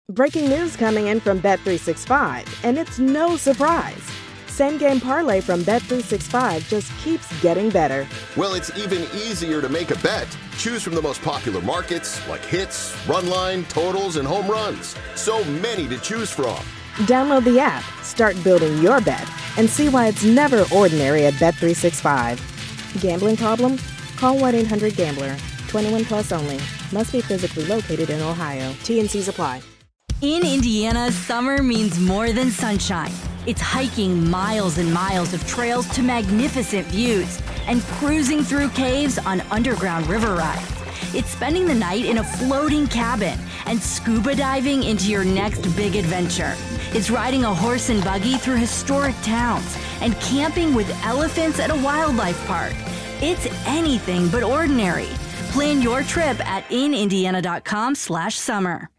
Breaking news coming in from Bet365, and it's no surprise. Same Game Parlay from Bet365 just keeps getting better. Well, it's even easier to make a bet. Choose from the most popular markets, like hits, run line, totals, and home runs. So many to choose from. Download the app, start building your bet, and see why it's never ordinary at Bet365. Gambling problem? Call 1-800-GAMBLER. 21 plus only. Must be physically located in Ohio. T&Cs apply. In Indiana, summer means more than sunshine. It's hiking miles and miles of trails to magnificent views and cruising through caves on underground river rides. It's spending the night in a floating cabin and scuba diving into your next big adventure. It's riding a horse and buggy through historic towns and camping with elephants at a wildlife park. It's anything but ordinary. Plan your trip at inindiana.com/summer.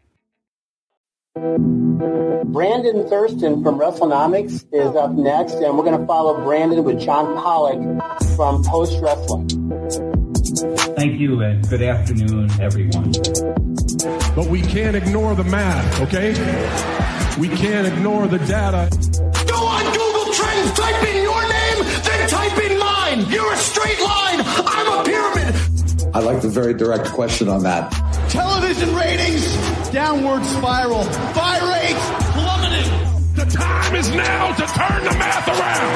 Brandon Thurston from WrestleNomics is up next, and we're going to follow Brandon with John Pollock from Post Wrestling. Thank you, and good afternoon, everyone. But we can't ignore the math, okay? We can't ignore the data. Go on Google Trends, type in your name, then type in mine. You're a straight line. I'm a pyramid. I like the very direct question on that. Television ratings, downward spiral. Buy rates, plummeting. The time is now to turn the math around.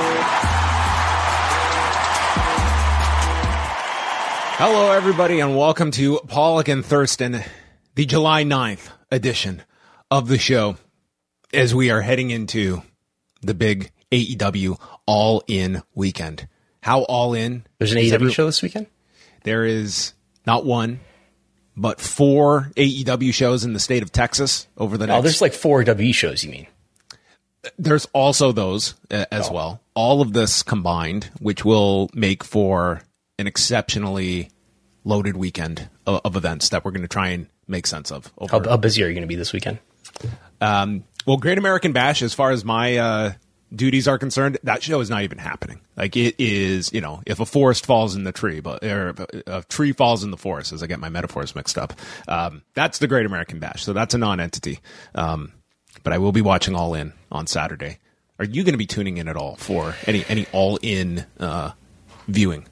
Hello, everybody, and welcome to Pollock and Thurston, the July 9th edition of the show, as we are heading into the big AEW All-In weekend. How all-in? There's an AEW show this weekend? There is not one, but 4 AEW shows in the state of Texas over the next... Oh, there's like 4 WWE shows, you mean? There's also those as well. All of this combined, which will make for an exceptionally loaded weekend of events that we're going to try and make sense of. How busy are you going to be this weekend? Well, Great American Bash, as far as my duties are concerned, that show is not even happening. Like, it is, you know, if a forest falls in the tree, or if a tree falls in the forest, as I get my metaphors mixed up, that's the Great American Bash. So that's a non-entity. But I will be watching All In on Saturday. Are you going to be tuning in at all for any All In viewing?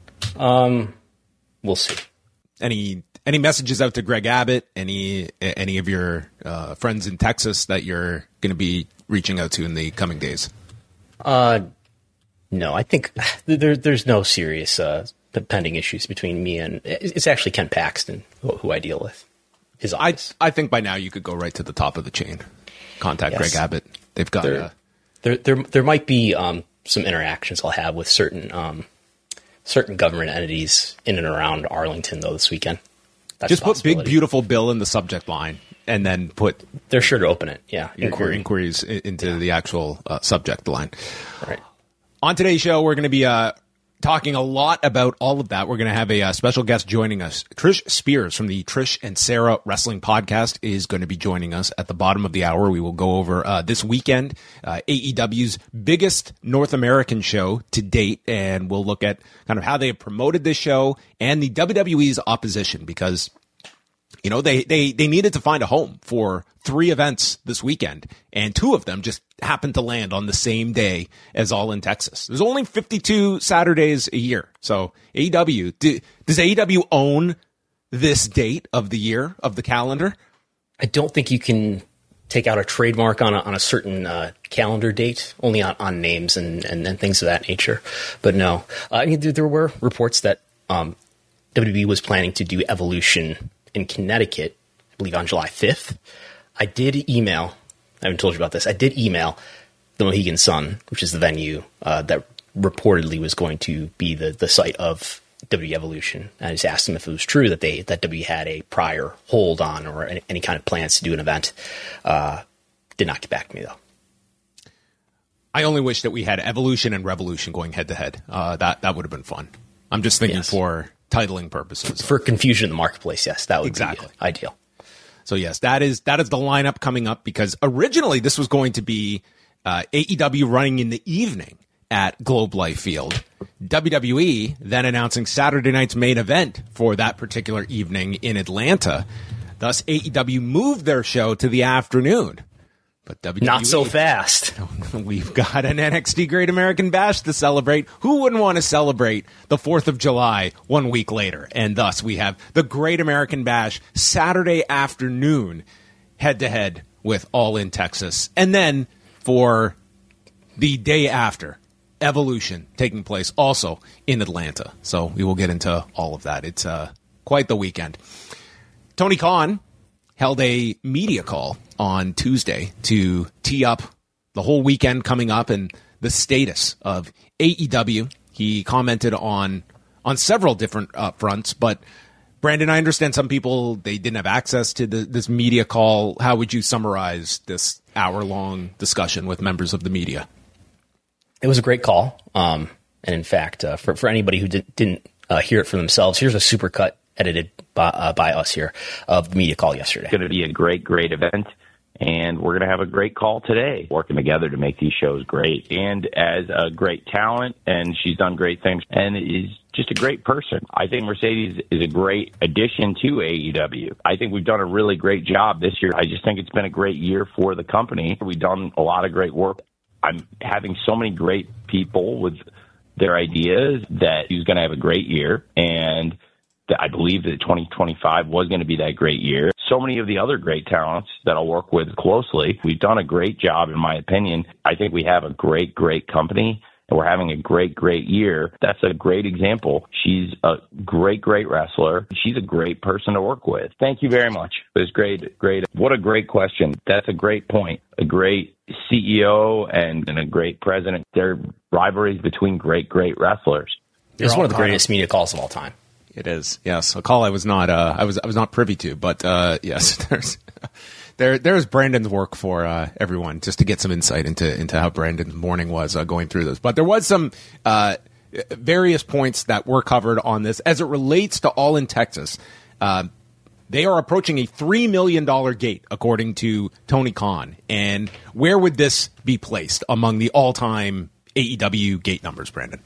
We'll see. Any messages out to Greg Abbott? Any of your friends in Texas that you're going to be reaching out to in the coming days? No, I think there's no serious pending issues between me and it's actually Ken Paxton who I deal with. His office. I think by now you could go right to the top of the chain. Contact Greg Abbott. They've got there might be some interactions I'll have with certain government entities in and around Arlington though this weekend. That's just put Big Beautiful Bill in the subject line and then put... They're sure to open it, yeah. Inquiries into the actual subject line. Right. On today's show, we're going to be talking a lot about all of that. We're going to have a special guest joining us. Trish Spears from the Trish and Sarah Wrestling Podcast is going to be joining us at the bottom of the hour. We will go over this weekend, AEW's biggest North American show to date, and we'll look at kind of how they have promoted this show and the WWE's opposition, because you know, they needed to find a home for 3 events this weekend, and 2 of them just happened to land on the same day as All in Texas. There's only 52 Saturdays a year. So AEW, does AEW own this date of the year, of the calendar? I don't think you can take out a trademark on a certain calendar date, only on names and things of that nature. But no, there were reports that WWE was planning to do Evolution in Connecticut, I believe on July 5th. I did email, I haven't told you about this, I did email the Mohegan Sun, which is the venue that reportedly was going to be the site of WWE Evolution. I just asked them if it was true that WWE had a prior hold on or any kind of plans to do an event. Did not get back to me, though. I only wish that we had Evolution and Revolution going head to head. That would have been fun. I'm just thinking for titling purposes. For confusion in the marketplace, yes, that would be ideal. So yes, that is the lineup coming up, because originally this was going to be AEW running in the evening at Globe Life Field. WWE then announcing Saturday night's main event for that particular evening in Atlanta. Thus, AEW moved their show to the afternoon. But WWE, not so fast. We've got an NXT Great American Bash to celebrate. Who wouldn't want to celebrate the 4th of July 1 week later? And thus, we have the Great American Bash Saturday afternoon, head-to-head with All In Texas. And then for the day after, Evolution taking place also in Atlanta. So we will get into all of that. It's quite the weekend. Tony Khan held a media call on Tuesday to tee up the whole weekend coming up and the status of AEW. He commented on several different fronts, but Brandon, I understand some people, they didn't have access to this media call. How would you summarize this hour-long discussion with members of the media? It was a great call. And in fact, for anybody who didn't hear it for themselves, here's a supercut edited by us here of the media call yesterday. It's going to be a great event. And we're going to have a great call today, working together to make these shows great. And as a great talent, and she's done great things, and is just a great person. I think Mercedes is a great addition to AEW. I think we've done a really great job this year. I just think it's been a great year for the company. We've done a lot of great work. I'm having so many great people with their ideas that he's going to have a great year. And I believe that 2025 was going to be that great year. So many of the other great talents that I'll work with closely. We've done a great job, in my opinion. I think we have a great company, and we're having a great year. That's a great example. She's a great wrestler. She's a great person to work with. Thank you very much. It was great. What a great question. That's a great point. A great CEO and a great president. There are rivalries between great wrestlers. It's one of the greatest media calls of all time. It is, yes. A call I was not I was not privy to, but yes, there's Brandon's work for everyone, just to get some insight into how Brandon's morning was going through this. But there was some various points that were covered on this as it relates to All In Texas. They are approaching a $3 million gate, according to Tony Khan. And where would this be placed among the all-time AEW gate numbers, Brandon?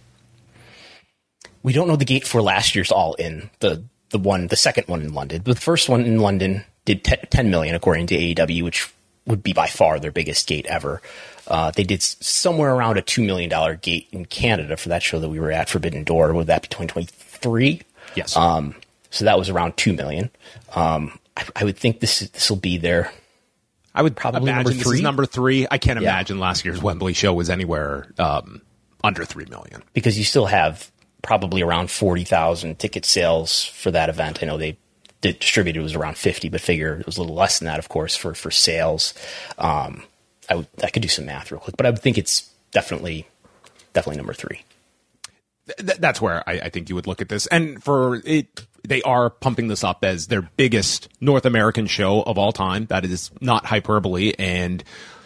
We don't know the gate for last year's All In, the second one in London. But the first one in London did 10 million, according to AEW, which would be by far their biggest gate ever. They did somewhere around a $2 million gate in Canada for that show that we were at, Forbidden Door. Would that be 2023? Yes. So that was around 2 million. I would think this will be there. I would probably imagine number 3. This is number 3. I can't imagine last year's Wembley show was anywhere under 3 million. Because you still have probably around 40,000 ticket sales for that event. I know they distributed was around 50, but figure it was a little less than that, of course, for sales. I could do some math real quick, but I would think it's definitely number 3. That's where I think you would look at this. And for it, they are pumping this up as their biggest North American show of all time. That is not hyperbole. And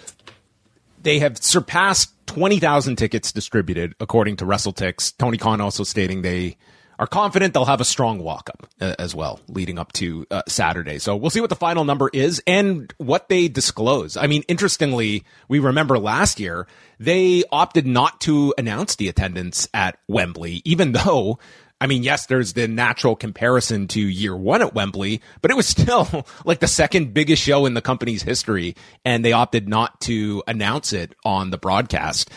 they have surpassed 20,000 tickets distributed, according to WrestleTix. Tony Khan also stating they are confident they'll have a strong walk-up as well, leading up to Saturday. So we'll see what the final number is and what they disclose. I mean, interestingly, we remember last year, they opted not to announce the attendance at Wembley, even though, I mean, yes, there's the natural comparison to year one at Wembley, but it was still like the second biggest show in the company's history, and they opted not to announce it on the broadcast.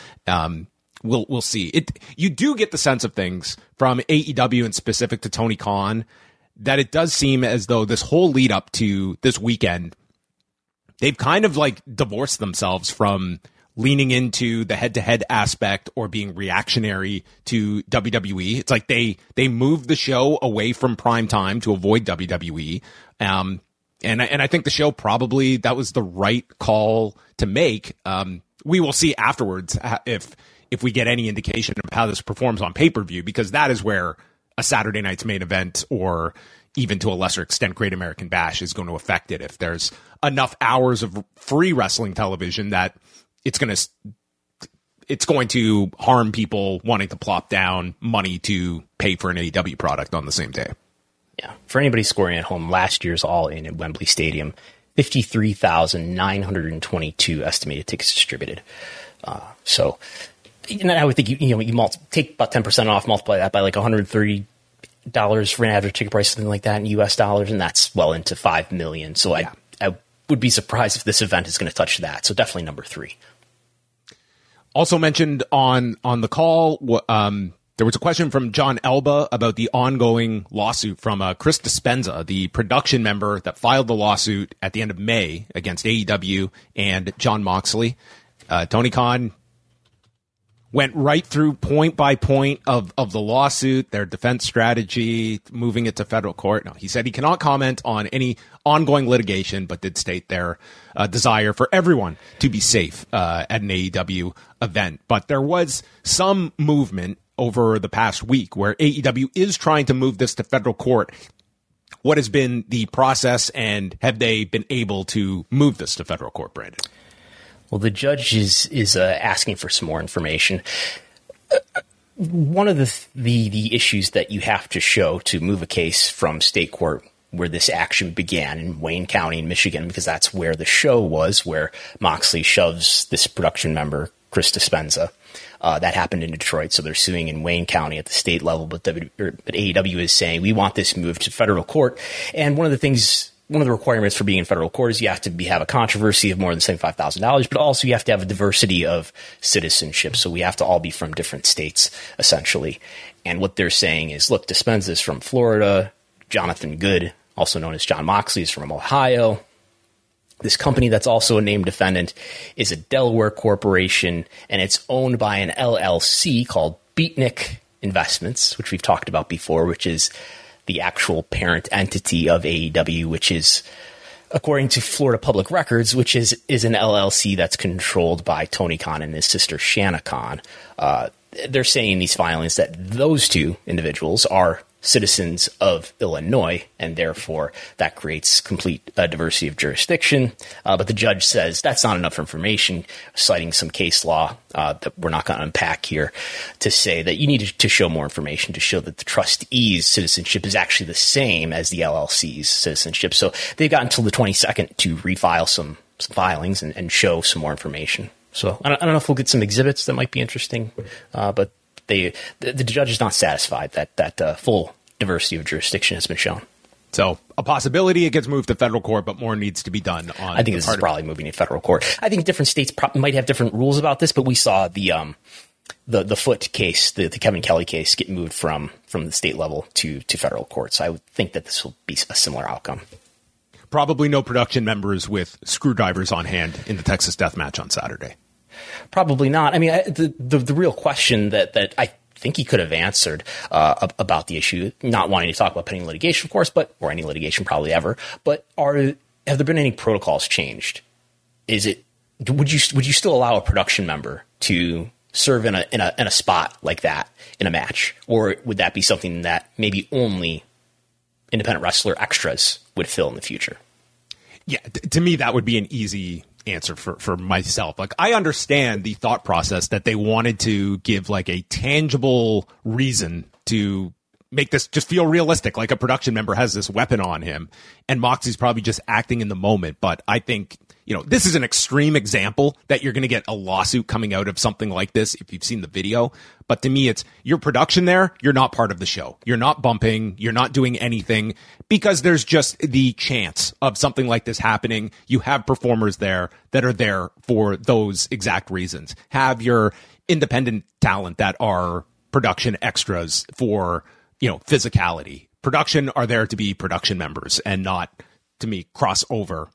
We'll see. You do get the sense of things from AEW and specific to Tony Khan that it does seem as though this whole lead up to this weekend, they've kind of like divorced themselves from leaning into the head-to-head aspect or being reactionary to WWE. It's like they moved the show away from prime time to avoid WWE. And I think the show probably, that was the right call to make. We will see afterwards if we get any indication of how this performs on pay-per-view, because that is where a Saturday night's main event, or even to a lesser extent Great American Bash, is going to affect it. If there's enough hours of free wrestling television that it's going to harm people wanting to plop down money to pay for an AEW product on the same day. Yeah. For anybody scoring at home, last year's All In at Wembley Stadium, 53,922 estimated tickets distributed. So, and I would think you take about 10% off, multiply that by like 130 ran average ticket price, something like that in US dollars, and that's well into $5 million. So I would be surprised if this event is going to touch that. So definitely number 3. Also mentioned on the call, there was a question from John Elba about the ongoing lawsuit from Chris Dispenza, the production member that filed the lawsuit at the end of May against AEW and Jon Moxley. Tony Khan went right through point by point of the lawsuit, their defense strategy, moving it to federal court. No, he said he cannot comment on any ongoing litigation, but did state their desire for everyone to be safe at an AEW event. But there was some movement over the past week where AEW is trying to move this to federal court. What has been the process, and have they been able to move this to federal court, Brandon? Well, the judge is asking for some more information. One of the issues that you have to show to move a case from state court where this action began in Wayne County in Michigan, because that's where the show was, where Moxley shoves this production member, Chris Dispenza. That happened in Detroit, so they're suing in Wayne County at the state level, but AEW is saying, we want this moved to federal court. And one of the requirements for being in federal court is you have to have a controversy of more than $75,000, but also you have to have a diversity of citizenship. So we have to all be from different states, essentially. And what they're saying is, look, Dispenza is from Florida. Jonathan Good, also known as Jon Moxley, is from Ohio. This company that's also a named defendant is a Delaware corporation, and it's owned by an LLC called Beatnik Investments, which we've talked about before, which is the actual parent entity of AEW, which is, according to Florida Public Records, which is an LLC that's controlled by Tony Khan and his sister Shanna Khan. They're saying in these filings that those two individuals are citizens of Illinois, and therefore that creates complete diversity of jurisdiction. But the judge says that's not enough information, citing some case law that we're not going to unpack here, to say that you need to show more information to show that the trustee's citizenship is actually the same as the LLC's citizenship. So they've got until the 22nd to refile some filings and show some more information. So I don't know if we'll get some exhibits that might be interesting, but the judge is not satisfied that full diversity of jurisdiction has been shown. So a possibility it gets moved to federal court, but more needs to be done on. I think this is probably moving to federal court. I think different states might have different rules about this, but we saw the Foot case, the Kevin Kelly case, get moved from the state level to federal court. So I would think that this will be a similar outcome. Probably no production members with screwdrivers on hand in the Texas Death Match on Saturday. Probably not. I mean, the real question that I think he could have answered about the issue, not wanting to talk about pending litigation, of course, or any litigation probably ever, but have there been any protocols changed? Would you still allow a production member to serve in a spot like that in a match, or would that be something that maybe only independent wrestler extras would fill in the future? Yeah, to me that would be an easy answer for myself. Like, I understand the thought process that they wanted to give like a tangible reason to make this just feel realistic, like a production member has this weapon on him and Moxie's probably just acting in the moment. But I think, this is an extreme example that you're going to get a lawsuit coming out of something like this if you've seen the video. But to me, it's your production there. You're not part of the show. You're not bumping. You're not doing anything because there's just the chance of something like this happening. You have performers there that are there for those exact reasons. Have your independent talent that are production extras for, physicality. Production are there to be production members and not, to me, cross over.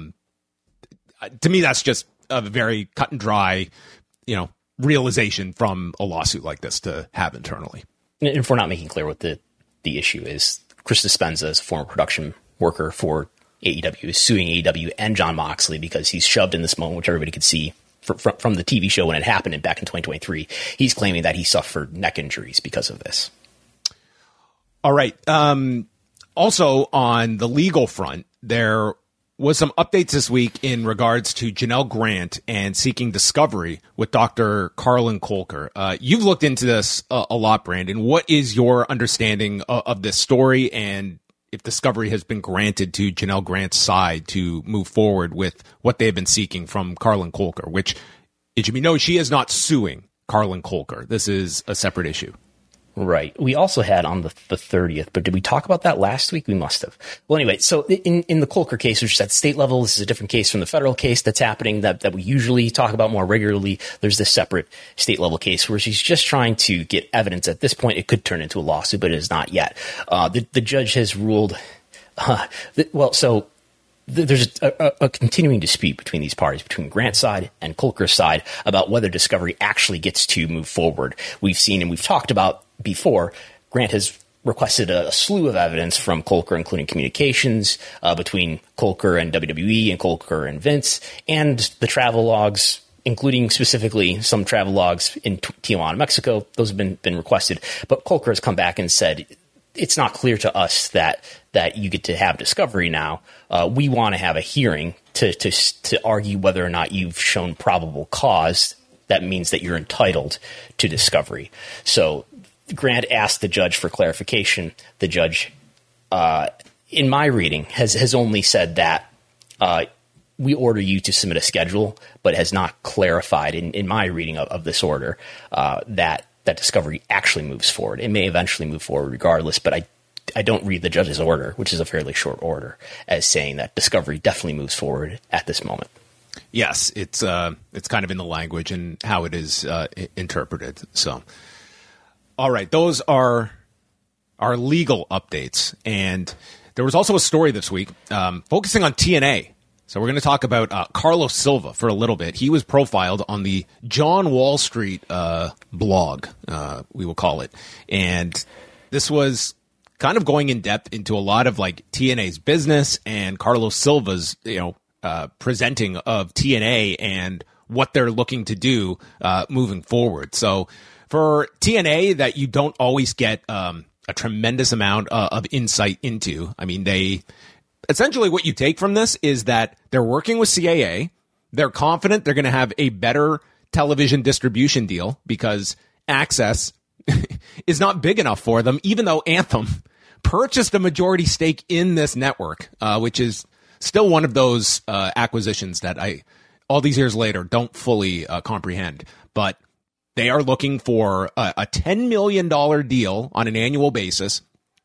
To me, that's just a very cut and dry, realization from a lawsuit like this to have internally. And if we're not making clear what the issue is, Chris Dispenza is a former production worker for AEW, is suing AEW and Jon Moxley because he's shoved in this moment, which everybody could see from the TV show when it happened back in 2023. He's claiming that he suffered neck injuries because of this. All right. Also, on the legal front, there was some updates this week in regards to Janelle Grant and seeking discovery with Dr. Carlin Kolker. You've looked into this a lot, Brandon. What is your understanding of this story, and if discovery has been granted to Janelle Grant's side to move forward with what they have been seeking from Carlin Kolker, which it should be known she is not suing Carlin Kolker. This is a separate issue. Right. We also had on the 30th, but did we talk about that last week? We must have. Well, anyway, so in the Kolker case, which is at state level, this is a different case from the federal case that's happening that we usually talk about more regularly. There's this separate state level case where she's just trying to get evidence. At this point, it could turn into a lawsuit, but it is not yet. The judge has ruled, there's a continuing dispute between these parties, between Grant's side and Kolker's side, about whether discovery actually gets to move forward. We've seen and we've talked about before, Grant has requested a slew of evidence from Kolker, including communications between Kolker and WWE and Kolker and Vince, and the travel logs, including specifically some travel logs in Tijuana, Mexico. Those have been requested. But Kolker has come back and said, it's not clear to us that you get to have discovery now. We want to have a hearing to argue whether or not you've shown probable cause. That means that you're entitled to discovery. So Grant asked the judge for clarification. The judge, in my reading, has only said that we order you to submit a schedule, but has not clarified in my reading of this order that discovery actually moves forward. It may eventually move forward regardless, but I don't read the judge's order, which is a fairly short order, as saying that discovery definitely moves forward at this moment. Yes, it's kind of in the language and how it is interpreted. So, all right, those are our legal updates. And there was also a story this week focusing on TNA. So we're going to talk about Carlos Silva for a little bit. He was profiled on the John Wall Street blog, we will call it. And this was kind of going in depth into a lot of like TNA's business and Carlos Silva's, presenting of TNA and what they're looking to do moving forward. So for TNA that you don't always get a tremendous amount of insight into, I mean, essentially what you take from this is that they're working with CAA. They're confident they're going to have a better television distribution deal because Access is not big enough for them, even though Anthem purchased a majority stake in this network, which is still one of those acquisitions that I, all these years later, don't fully comprehend. But they are looking for a $10 million deal on an annual basis,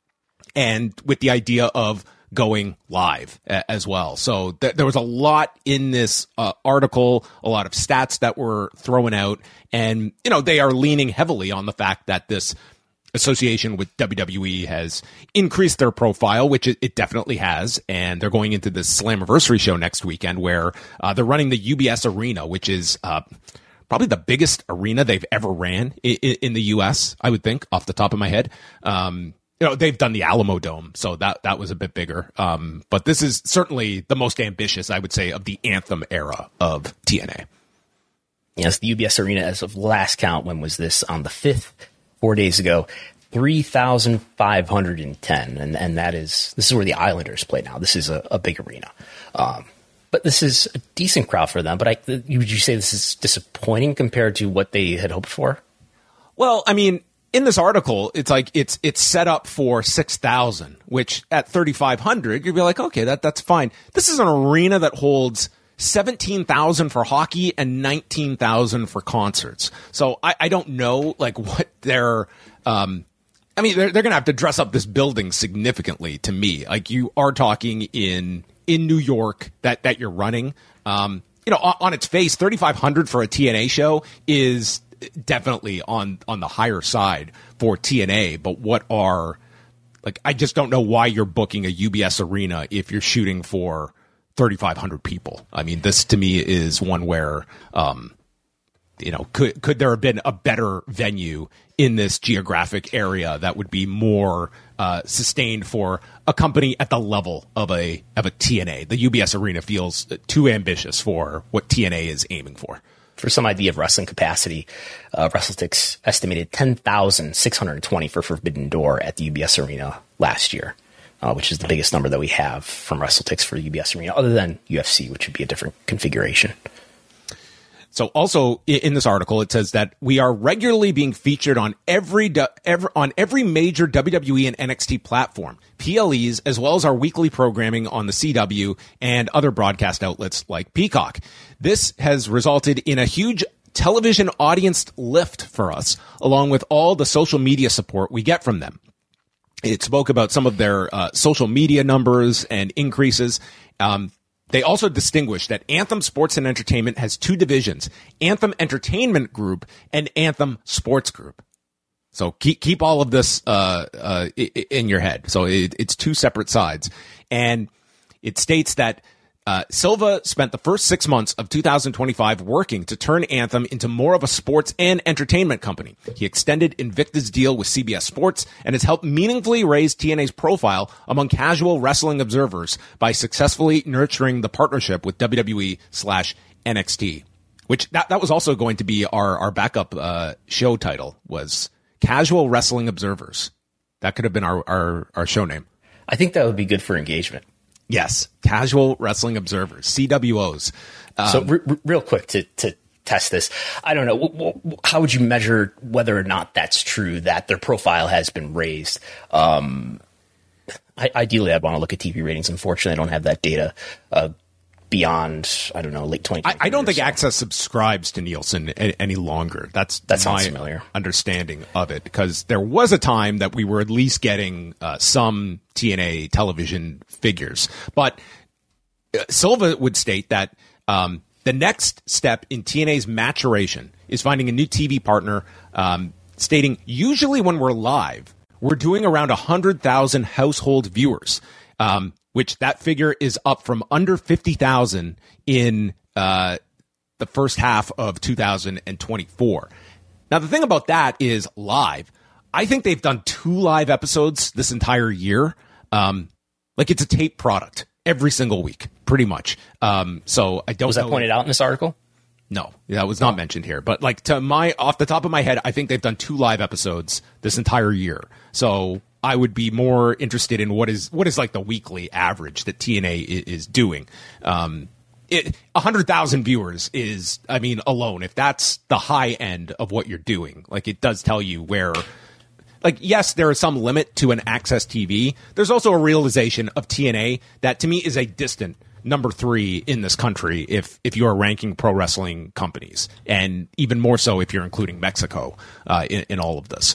and with the idea of going live as well. So there was a lot in this article, a lot of stats that were thrown out, and they are leaning heavily on the fact that this association with WWE has increased their profile, which it definitely has, and they're going into this Slammiversary show next weekend where they're running the UBS Arena, which is probably the biggest arena they've ever ran in the U.S., I would think, off the top of my head. They've done the Alamo Dome, so that was a bit bigger. But this is certainly the most ambitious, I would say, of the Anthem era of TNA. Yes, the UBS Arena, as of last count, when was this? On the 5th, 4 days ago, 3,510. And this is where the Islanders play now. This is a big arena. But this is a decent crowd for them. But would you say this is disappointing compared to what they had hoped for? Well, I mean, in this article, it's like it's set up for 6,000, which at 3,500, you'd be like, okay, that's fine. This is an arena that holds 17,000 for hockey and 19,000 for concerts. So I don't know like what they're they're going to have to dress up this building significantly to me. Like you are talking in New York that you're running. On its face, 3,500 for a TNA show is definitely on the higher side for TNA, but I just don't know why you're booking a UBS Arena if you're shooting for 3,500 people. I mean, this to me is one where, could there have been a better venue in this geographic area that would be more sustained for a company at the level of a TNA? The UBS Arena feels too ambitious for what TNA is aiming for. For some idea of wrestling capacity, WrestleTix estimated 10,620 for Forbidden Door at the UBS Arena last year, which is the biggest number that we have from WrestleTix for the UBS Arena, other than UFC, which would be a different configuration. So also in this article, it says that we are regularly being featured on every major WWE and NXT platform, PLEs, as well as our weekly programming on the CW and other broadcast outlets like Peacock. This has resulted in a huge television audience lift for us, along with all the social media support we get from them. It spoke about some of their social media numbers and increases. They also distinguished that Anthem Sports and Entertainment has two divisions, Anthem Entertainment Group and Anthem Sports Group. So keep all of this in your head. So it's two separate sides. And it states that Silva spent the first 6 months of 2025 working to turn Anthem into more of a sports and entertainment company. He extended Invicta's deal with CBS Sports and has helped meaningfully raise TNA's profile among casual wrestling observers by successfully nurturing the partnership with WWE/NXT, which that was also going to be our backup show title, was Casual Wrestling Observers. That could have been our show name. I think that would be good for engagement. Yes, Casual Wrestling Observers, CWOs. So real quick to test this, I don't know, how would you measure whether or not that's true, that their profile has been raised? Ideally, I'd want to look at TV ratings. Unfortunately, I don't have that data beyond, I don't know, late 2020. I don't think Access subscribes to Nielsen any longer. That sounds my familiar understanding of it, because there was a time that we were at least getting some TNA television figures. But Silva would state that the next step in TNA's maturation is finding a new TV partner, stating, usually when we're live, we're doing around 100,000 household viewers, which that figure is up from under 50,000 in the first half of 2024. Now, the thing about that is live. I think they've done 2 live episodes this entire year. Like it's a tape product every single week, pretty much. So I don't. Was that pointed out in this article? No, that was not mentioned here. But like off the top of my head, I think they've done 2 live episodes this entire year. So I would be more interested in what is like the weekly average that TNA is doing. 100,000 viewers is, I mean, alone, if that's the high end of what you're doing, like it does tell you where, like, yes, there is some limit to an Access TV. There's also a realization of TNA that to me is a distant number 3 in this country if you're ranking pro wrestling companies, and even more so if you're including Mexico in all of this.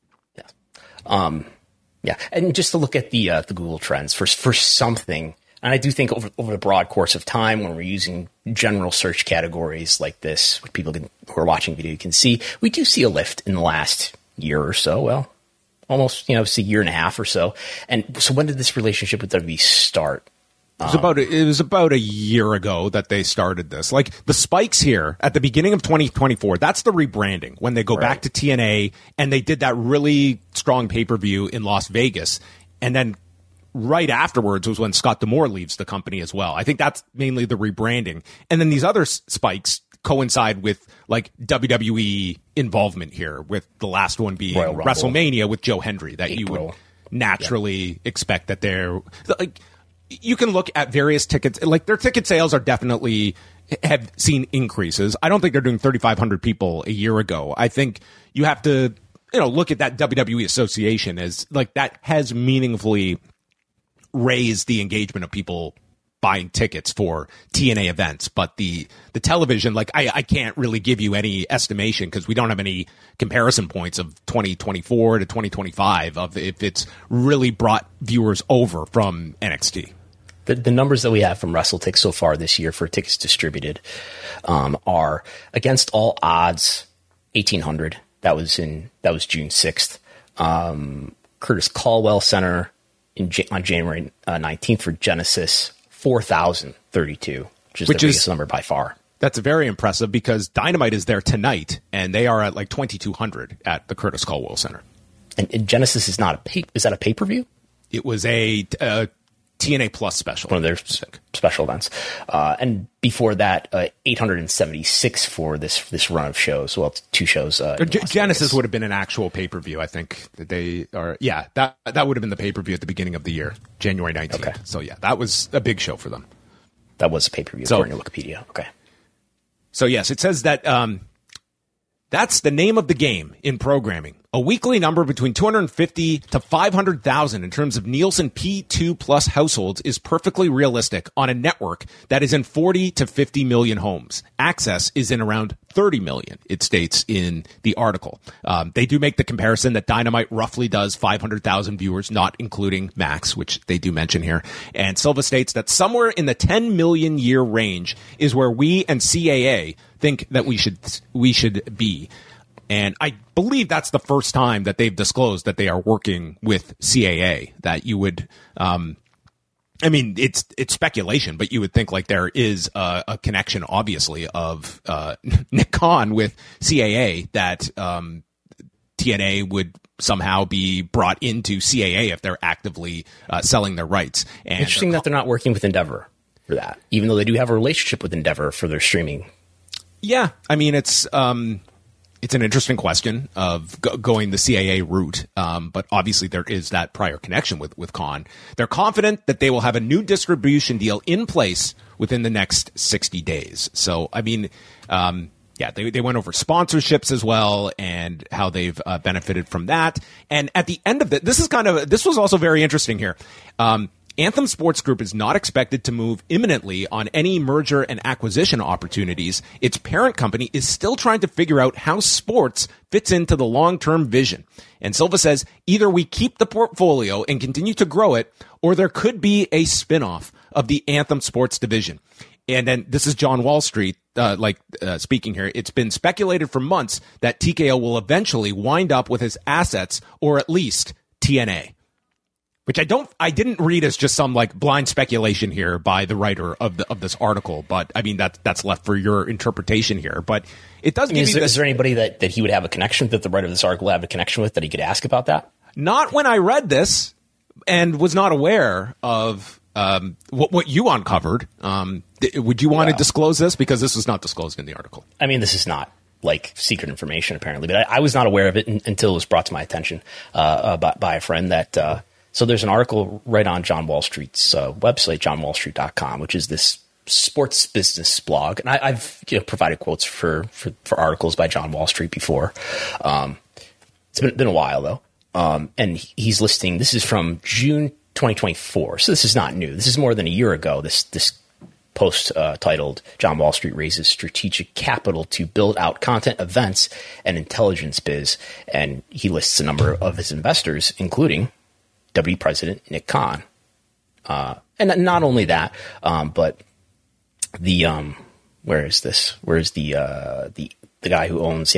Yeah. Yeah, and just to look at the Google Trends for something, and I do think over the broad course of time, when we're using general search categories like this, what people who are watching video can see, we do see a lift in the last year or so. Well, almost it's a year and a half or so. And so, when did this relationship with WWE start? It was about a year ago that they started this. Like the spikes here at the beginning of 2024, that's the rebranding when they go back to TNA, and they did that really strong pay-per-view in Las Vegas. And then right afterwards was when Scott D'Amore leaves the company as well. I think that's mainly the rebranding. And then these other spikes coincide with like WWE involvement here, with the last one being WrestleMania with Joe Hendry, that you would naturally expect that they're like. You can look at various tickets, like their ticket sales are definitely have seen increases. I don't think they're doing 3,500 people a year ago. I think you have to, look at that WWE association as like that has meaningfully raised the engagement of people buying tickets for TNA events. But the television, like I can't really give you any estimation because we don't have any comparison points of 2024 to 2025 of if it's really brought viewers over from NXT. The numbers that we have from WrestleTix so far this year for tickets distributed are against all odds 1,800. That was June 6th. Curtis Caldwell Center on January 19th for Genesis, 4,032, which is the biggest number by far. That's very impressive because Dynamite is there tonight, and they are at like 2,200 at the Curtis Caldwell Center. And Genesis is not is that a pay-per-view? It was a TNA Plus special. One of their special events. And before that, 876 for this run of shows. Well, 2 shows. Genesis would have been an actual pay-per-view. I think that they are. Yeah, that would have been the pay-per-view at the beginning of the year, January 19th. Okay. So yeah, that was a big show for them. That was a pay-per-view according to Wikipedia. Okay. So yes, it says that That's the name of the game in programming. A weekly number between 250 to 500,000 in terms of Nielsen P2 plus households is perfectly realistic on a network that is in 40 to 50 million homes. Access is in around 30 million, it states in the article. They do make the comparison that Dynamite roughly does 500,000 viewers, not including Max, which they do mention here. And Silva states that somewhere in the 10 million year range is where we and CAA think that we should be. And I believe that's the first time that they've disclosed that they are working with CAA, that you would, it's speculation, but you would think like there is a connection, obviously, of Nick Khan with CAA, that TNA would somehow be brought into CAA if they're actively selling their rights. And interesting that they're not working with Endeavor for that, even though they do have a relationship with Endeavor for their streaming. Yeah, I mean, it's an interesting question of going the CAA route, but obviously there is that prior connection with Khan. They're confident that they will have a new distribution deal in place within the next 60 days. So, I mean, they went over sponsorships as well and how they've benefited from that. And at the end of it, this was also very interesting here. Anthem Sports Group is not expected to move imminently on any merger and acquisition opportunities. Its parent company is still trying to figure out how sports fits into the long-term vision. And Silva says, either we keep the portfolio and continue to grow it, or there could be a spinoff of the Anthem Sports division. And then this is John Wall Street, speaking here. It's been speculated for months that TKO will eventually wind up with his assets, or at least TNA. Which I didn't read as just some like blind speculation here by the writer of this article, but I mean that's left for your interpretation here. But it does. Is there anybody that he would have a connection, that the writer of this article would have a connection with, that he could ask about that? Not when I read this, and was not aware of what you uncovered. Would you want to disclose this, because this was not disclosed in the article? I mean, this is not like secret information apparently, but I was not aware of it until it was brought to my attention by a friend that. So there's an article right on John Wall Street's website, johnwallstreet.com, which is this sports business blog. And I've provided quotes for articles by John Wall Street before. It's been a while, though. And he's listing, this is from June 2024. So this is not new. This is more than a year ago. This post titled, John Wall Street raises strategic capital to build out content, events, and intelligence biz. And he lists a number of his investors, including WWE President Nick Khan, and not only that, but the where is this? Where is the guy who owns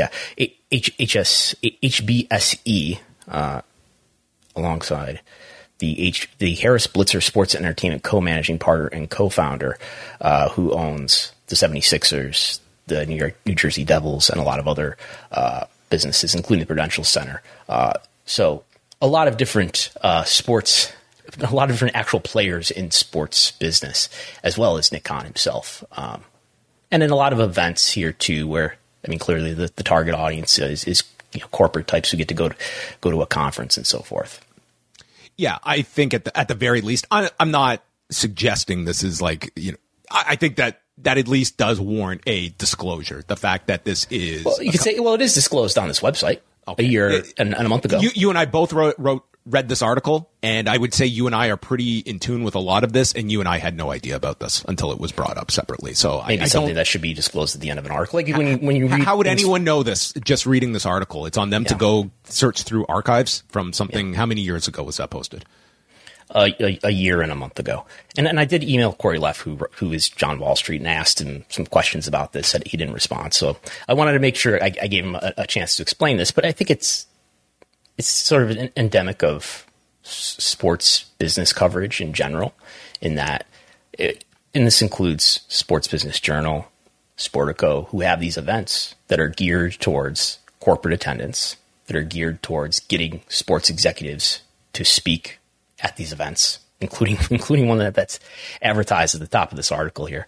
HBSE alongside the Harris Blitzer Sports and Entertainment co-managing partner and co-founder, who owns the 76ers, the New Jersey Devils, and a lot of other businesses, including the Prudential Center. So a lot of different sports, a lot of different actual players in sports business, as well as Nick Khan himself. And in a lot of events here too, where, I mean, clearly the target audience is corporate types who get to go to a conference and so forth. Yeah, I think at the very least, I'm not suggesting this is like, I think that at least does warrant a disclosure. The fact that this is, well, you could say, well, it is disclosed on this website. Okay. A year and a month ago. You and I both read this article, and I would say you and I are pretty in tune with a lot of this, and you and I had no idea about this until it was brought up separately. So maybe something that should be disclosed at the end of an article. Like when you read, how would anyone know this just reading this article? It's on them to go search through archives from something. How many years ago was that posted? A year and a month ago. And I did email Corey Leff, who is John Wall Street, and asked him some questions about this. He didn't respond. So I wanted to make sure I gave him a chance to explain this. But I think it's sort of an endemic of sports business coverage in general, in that and this includes Sports Business Journal, Sportico, who have these events that are geared towards corporate attendance, that are geared towards getting sports executives to speak at these events, including one that's advertised at the top of this article here.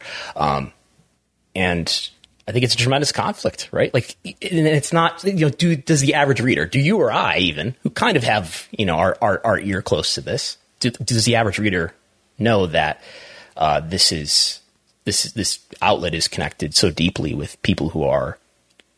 And I think it's a tremendous conflict, right? Like, and it's not, does the average reader, do you or I even, who kind of have, our ear close to this, does the average reader know that this outlet is connected so deeply with people who are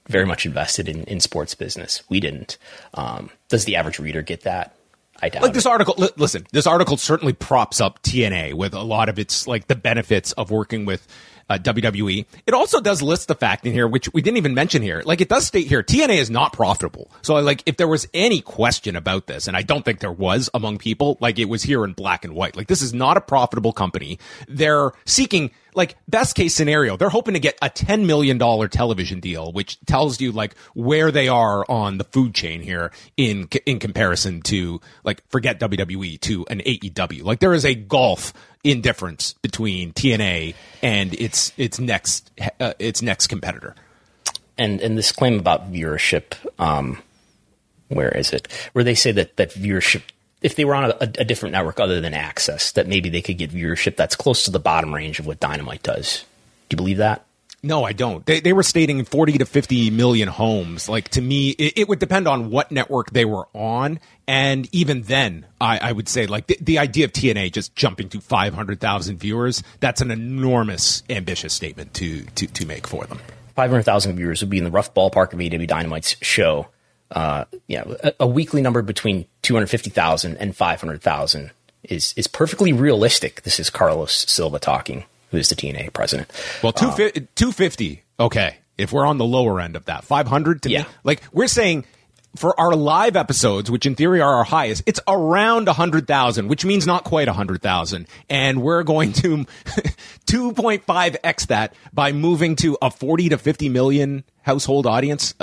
very much invested in sports business. We didn't. Does the average reader get that? I doubt this article, listen, this article certainly props up TNA with a lot of its, like, the benefits of working with WWE. It also does list the fact in here, which we didn't even mention here. Like, it does state here, TNA is not profitable. So, like, if there was any question about this, and I don't think there was among people, like, it was here in black and white. Like, this is not a profitable company. They're seeking, like, best case scenario, they're hoping to get a $10 million television deal, which tells you, like, where they are on the food chain here in comparison to, like, forget WWE, to an AEW. Like, there is a gulf in difference between TNA and its next competitor. And this claim about viewership, where is it? Where they say that viewership, if they were on a different network other than Access, that maybe they could get viewership that's close to the bottom range of what Dynamite does. Do you believe that? No, I don't. They were stating 40 to 50 million homes. Like, to me, it would depend on what network they were on. And even then, I would say, like, the idea of TNA just jumping to 500,000 viewers, that's an enormous, ambitious statement to make for them. 500,000 viewers would be in the rough ballpark of AEW Dynamite's show. A weekly number between 250,000 and 500,000 is perfectly realistic. This is Carlos Silva talking, who is the TNA president. Well, 250, okay. If we're on the lower end of that, 500 to me, like, we're saying for our live episodes, which in theory are our highest, it's around 100,000, which means not quite 100,000. And we're going to 2.5x that by moving to a 40 to 50 million household audience.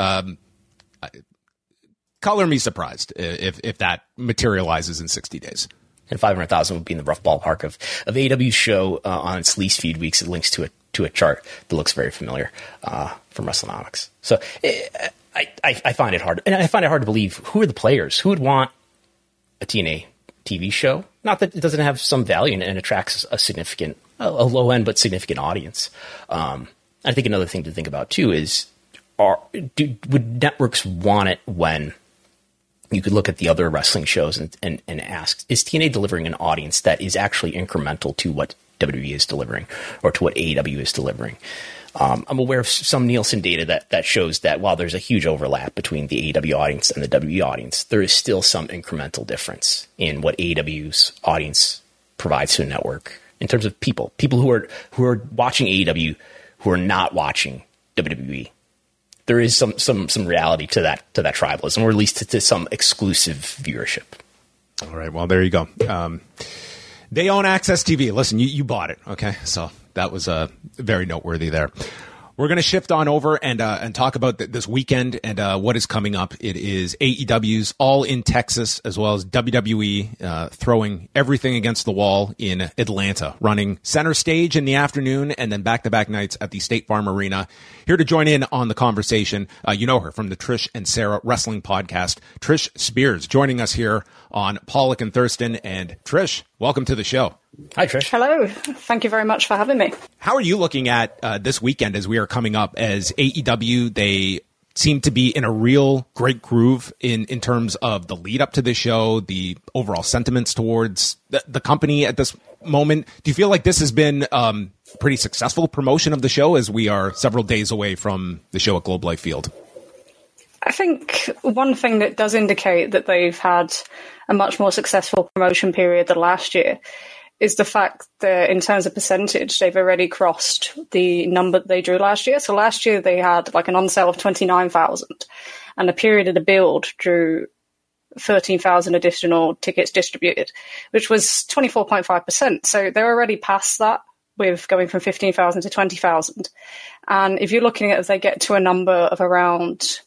Color me surprised if that materializes in 60 days. And 500,000 would be in the rough ballpark of AEW's show on its least feed weeks. It links to a chart that looks very familiar from WrestleNomics. So I find it hard, and I find it hard to believe who are the players who would want a TNA TV show. Not that it doesn't have some value and attracts a low end but significant audience. I think another thing to think about too is would networks want it when you could look at the other wrestling shows and ask, is TNA delivering an audience that is actually incremental to what WWE is delivering or to what AEW is delivering? I'm aware of some Nielsen data that shows that while there's a huge overlap between the AEW audience and the WWE audience, there is still some incremental difference in what AEW's audience provides to the network in terms of people who are watching AEW who are not watching WWE. There is some reality to that tribalism, or at least to some exclusive viewership. All right. Well, there you go. They own Access TV. Listen, you bought it. Okay. So that was very noteworthy there. We're going to shift on over and talk about this weekend and what is coming up. It is AEW's All in Texas, as well as WWE throwing everything against the wall in Atlanta, running center stage in the afternoon and then back-to-back nights at the State Farm Arena. Here to join in on the conversation, you know her from the Trish and Sarah Wrestling Podcast, Trish Spears, joining us here on Pollock and Thurston. And Trish, welcome to the show. Hi, Trish. Hello. Thank you very much for having me. How are you looking at this weekend as we are coming up as AEW? They seem to be in a real great groove in terms of the lead up to the show, the overall sentiments towards the company at this moment. Do you feel like this has been pretty successful promotion of the show as we are several days away from the show at Globe Life Field? I think one thing that does indicate that they've had a much more successful promotion period than last year is the fact that in terms of percentage, they've already crossed the number they drew last year. So last year they had like an on-sale of 29,000 and the period of the build drew 13,000 additional tickets distributed, which was 24.5%. So they're already past that with going from 15,000 to 20,000. And if you're looking at if they get to a number of around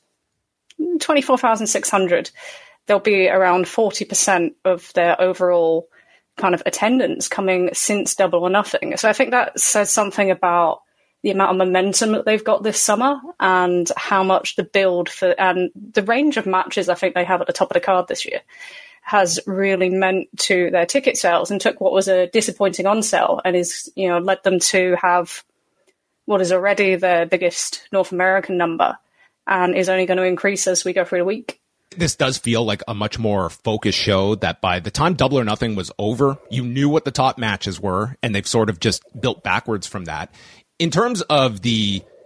24,600, there'll be around 40% of their overall kind of attendance coming since Double or Nothing. So I think that says something about the amount of momentum that they've got this summer and how much the build for and the range of matches I think they have at the top of the card this year has really meant to their ticket sales and took what was a disappointing on sale and is, led them to have what is already their biggest North American number and is only going to increase as we go through the week. This does feel like a much more focused show that by the time Double or Nothing was over, you knew what the top matches were, and they've sort of just built backwards from that. In terms of the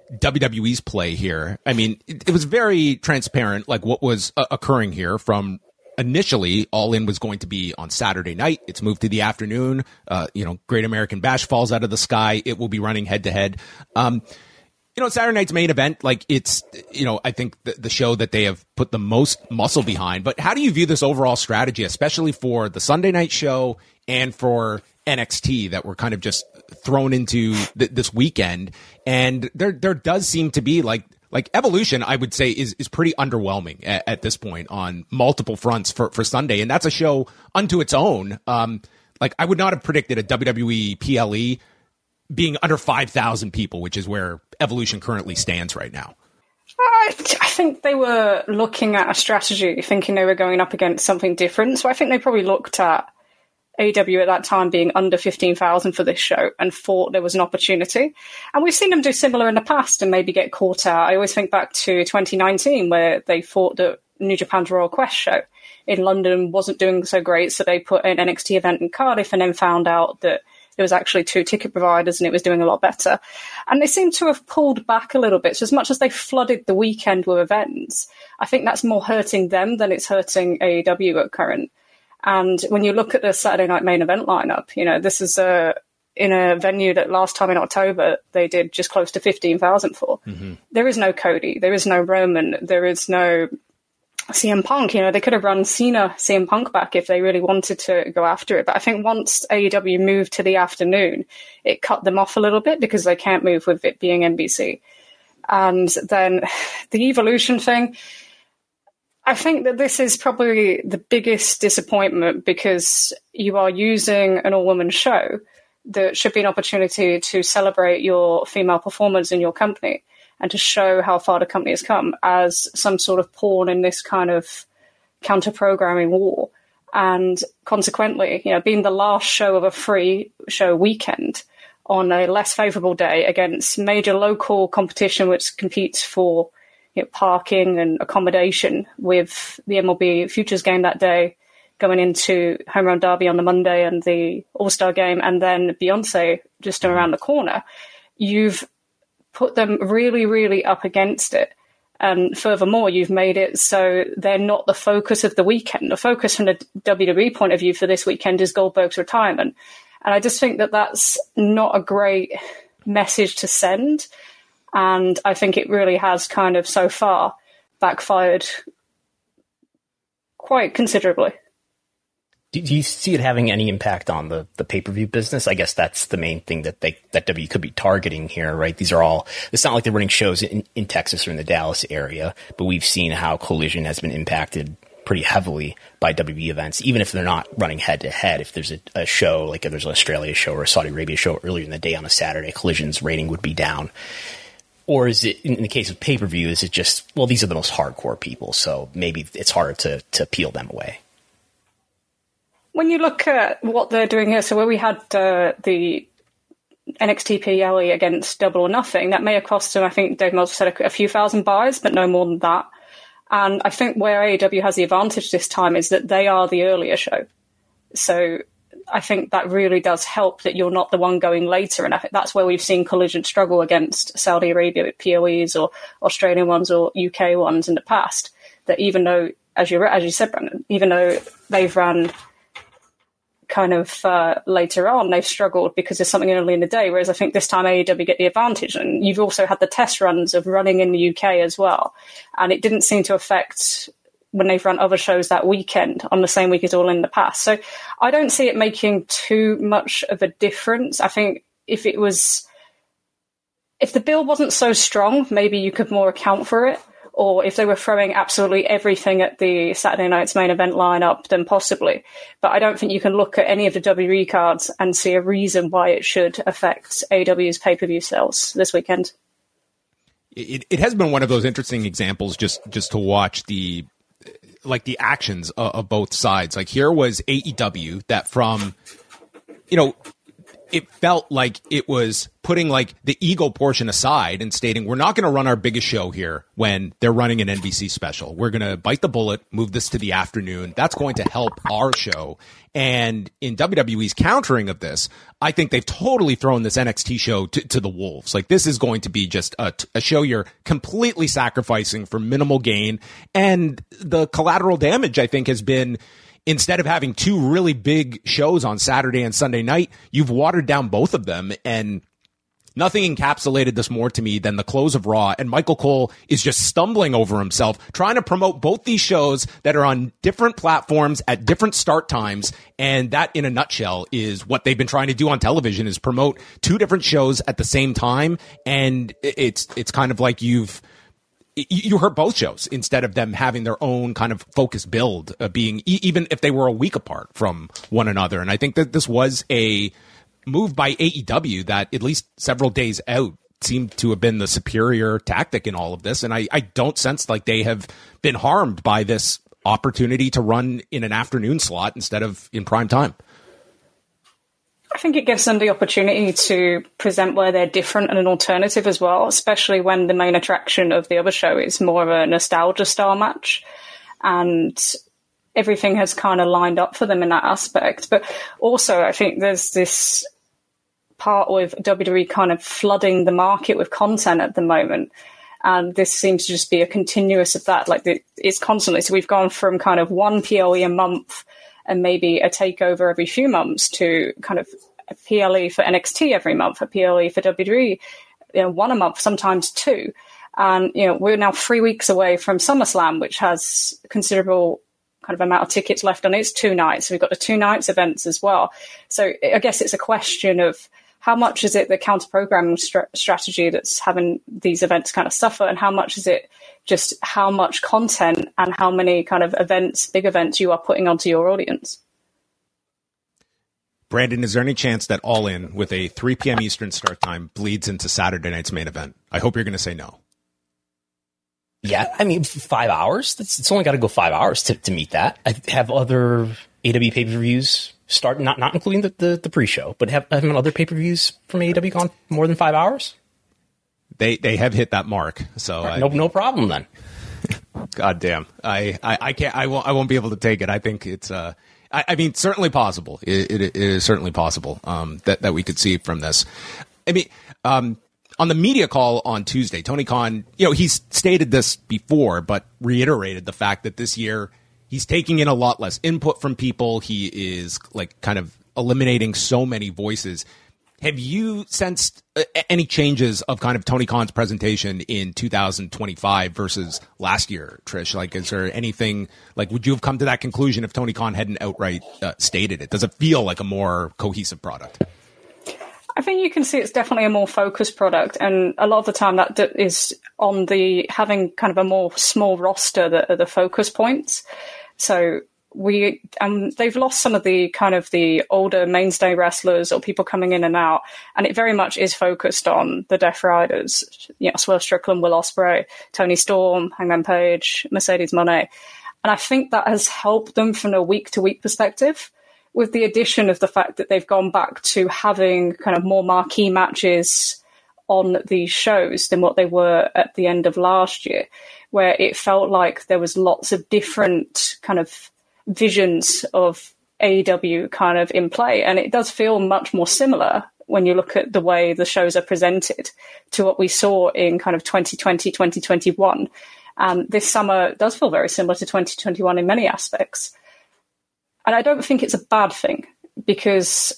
WWE's play here. I mean, it was very transparent, like what was occurring here from initially. All In was going to be on Saturday night. It's moved to the afternoon. Great American Bash falls out of the sky. It will be running head to head. Saturday night's main event, like it's, I think the show that they have put the most muscle behind. But how do you view this overall strategy, especially for the Sunday night show and for NXT that were kind of just thrown into this weekend? And there does seem to be like Evolution, I would say, is pretty underwhelming at this point on multiple fronts for Sunday. And that's a show unto its own. I would not have predicted a WWE PLE being under 5,000 people, which is where Evolution currently stands right now. I think they were looking at a strategy, thinking they were going up against something different. So I think they probably looked at AEW at that time being under 15,000 for this show and thought there was an opportunity. And we've seen them do similar in the past and maybe get caught out. I always think back to 2019 where they thought that New Japan's Royal Quest show in London wasn't doing so great, so they put an NXT event in Cardiff and then found out that there was actually 2 ticket providers and it was doing a lot better. And they seem to have pulled back a little bit. So as much as they flooded the weekend with events, I think that's more hurting them than it's hurting AEW at current. And when you look at the Saturday night main event lineup, this is in a venue that last time in October they did just close to 15,000 for. Mm-hmm. There is no Cody, there is no Roman, there is no CM Punk. They could have run Cena, CM Punk back if they really wanted to go after it. But I think once AEW moved to the afternoon, it cut them off a little bit because they can't move with it being NBC. And then the Evolution thing, I think that this is probably the biggest disappointment because you are using an all-woman show that should be an opportunity to celebrate your female performers in your company and to show how far the company has come as some sort of pawn in this kind of counter-programming war. And consequently, being the last show of a free show weekend on a less favourable day against major local competition which competes for parking and accommodation with the MLB Futures game that day, going into Home Run Derby on the Monday and the All-Star game, and then Beyonce just around the corner, you've put them really, really up against it. And furthermore, you've made it so they're not the focus of the weekend. The focus from the WWE point of view for this weekend is Goldberg's retirement. And I just think that that's not a great message to send. And I think it really has kind of so far backfired quite considerably. Do you see it having any impact on the pay-per-view business? I guess that's the main thing that W could be targeting here, right? It's not like they're running shows in Texas or in the Dallas area, but we've seen how Collision has been impacted pretty heavily by WWE events, even if they're not running head-to-head. If there's a show, like if there's an Australia show or a Saudi Arabia show earlier in the day on a Saturday, Collision's rating would be down. Or is it, in the case of pay-per-view, is it just, well, these are the most hardcore people, so maybe it's harder to peel them away? When you look at what they're doing here, so where we had the NXT PLE against Double or Nothing, that may have cost them, I think Dave Meltzer said, a few thousand buys, but no more than that. And I think where AEW has the advantage this time is that they are the earlier show. So I think that really does help that you're not the one going later. And I think that's where we've seen Collision struggle against Saudi Arabia PLEs or Australian ones or UK ones in the past. That even though, as you said, Brandon, even though they've run kind of later on, they've struggled because there's something early in the day, whereas I think this time AEW get the advantage. And you've also had the test runs of running in the UK as well. And it didn't seem to affect when they've run other shows that weekend on the same week as All in the past. So I don't see it making too much of a difference. I think if the bill wasn't so strong, maybe you could more account for it. Or if they were throwing absolutely everything at the Saturday night's main event lineup, then possibly. But I don't think you can look at any of the WWE cards and see a reason why it should affect AEW's pay-per-view sales this weekend. It has been one of those interesting examples just to watch the actions of both sides. Like here was AEW that from, it felt like it was putting like the ego portion aside and stating, we're not going to run our biggest show here when they're running an NBC special. We're going to bite the bullet, move this to the afternoon. That's going to help our show. And in WWE's countering of this, I think they've totally thrown this NXT show to the wolves. Like, this is going to be just a show you're completely sacrificing for minimal gain. And the collateral damage, I think, has been, instead of having two really big shows on Saturday and Sunday night, you've watered down both of them. And nothing encapsulated this more to me than the close of Raw. And Michael Cole is just stumbling over himself, trying to promote both these shows that are on different platforms at different start times. And that, in a nutshell, is what they've been trying to do on television, is promote two different shows at the same time. And it's kind of like you hurt both shows instead of them having their own kind of focused build, being even if they were a week apart from one another. And I think that this was a move by AEW that, at least several days out, seemed to have been the superior tactic in all of this. And I don't sense like they have been harmed by this opportunity to run in an afternoon slot instead of in prime time. I think it gives them the opportunity to present where they're different and an alternative as well, especially when the main attraction of the other show is more of a nostalgia style match. And everything has kind of lined up for them in that aspect. But also, I think there's this part with WWE kind of flooding the market with content at the moment. And this seems to just be a continuous of that. Like, it's constantly. So we've gone from kind of one PLE a month and maybe a takeover every few months to kind of a PLE for NXT every month, a PLE for WWE, one a month, sometimes two. And, we're now 3 weeks away from SummerSlam, which has considerable kind of amount of tickets left on its 2 nights. So we've got the 2 nights events as well. So I guess it's a question of how much is it the counter-programming strategy that's having these events kind of suffer, and how much is it just how much content and how many kind of events, big events, you are putting onto your audience. Brandon, is there any chance that All In, with a 3 p.m. Eastern start time, bleeds into Saturday night's main event? I hope you're going to say no. Yeah, I mean, 5 hours? It's only got to go 5 hours to meet that. I have other AEW pay-per-views start, not including the pre-show, but have other pay-per-views from AEW gone more than 5 hours? They have hit that mark, so right, no problem then. God damn, I can't, I won't be able to take it. I think it's I mean, certainly possible. It is certainly possible that we could see from this. I mean, on the media call on Tuesday, Tony Khan, he's stated this before, but reiterated the fact that this year he's taking in a lot less input from people. He is like kind of eliminating so many voices. Have you sensed any changes of kind of Tony Khan's presentation in 2025 versus last year, Trish? Like, is there anything, like, would you have come to that conclusion if Tony Khan hadn't outright stated it? Does it feel like a more cohesive product? I think you can see it's definitely a more focused product, and a lot of the time that is on the having kind of a more small roster that are the focus points. So they've lost some of the kind of the older mainstay wrestlers or people coming in and out, and it very much is focused on the Death Riders, Swerve Strickland, Will Ospreay, Tony Storm, Hangman Page, Mercedes Moné. And I think that has helped them from a week-to-week perspective, with the addition of the fact that they've gone back to having kind of more marquee matches on these shows than what they were at the end of last year, where it felt like there was lots of different kind of visions of AEW kind of in play. And it does feel much more similar when you look at the way the shows are presented to what we saw in kind of 2020, 2021. This summer does feel very similar to 2021 in many aspects. And I don't think it's a bad thing, because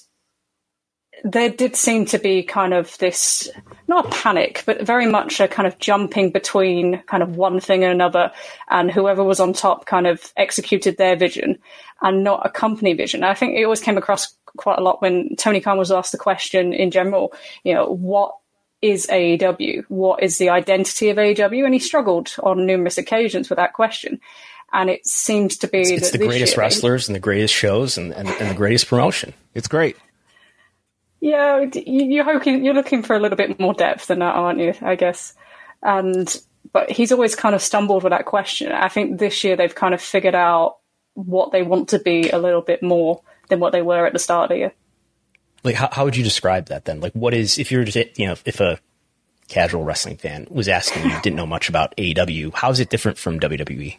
there did seem to be kind of this, not a panic, but very much a kind of jumping between kind of one thing and another, and whoever was on top kind of executed their vision and not a company vision. I think it always came across quite a lot when Tony Khan was asked the question in general, what is AEW? What is the identity of AEW? And he struggled on numerous occasions with that question. And it seems to be it's the greatest wrestlers and the greatest shows and the greatest promotion. It's great. Yeah, you're looking for a little bit more depth than that, aren't you? I guess. But he's always kind of stumbled with that question. I think this year they've kind of figured out what they want to be a little bit more than what they were at the start of the year. like, how would you describe that then? Like, what is, if you're just, if a casual wrestling fan was asking you, didn't know much about AEW, how is it different from WWE?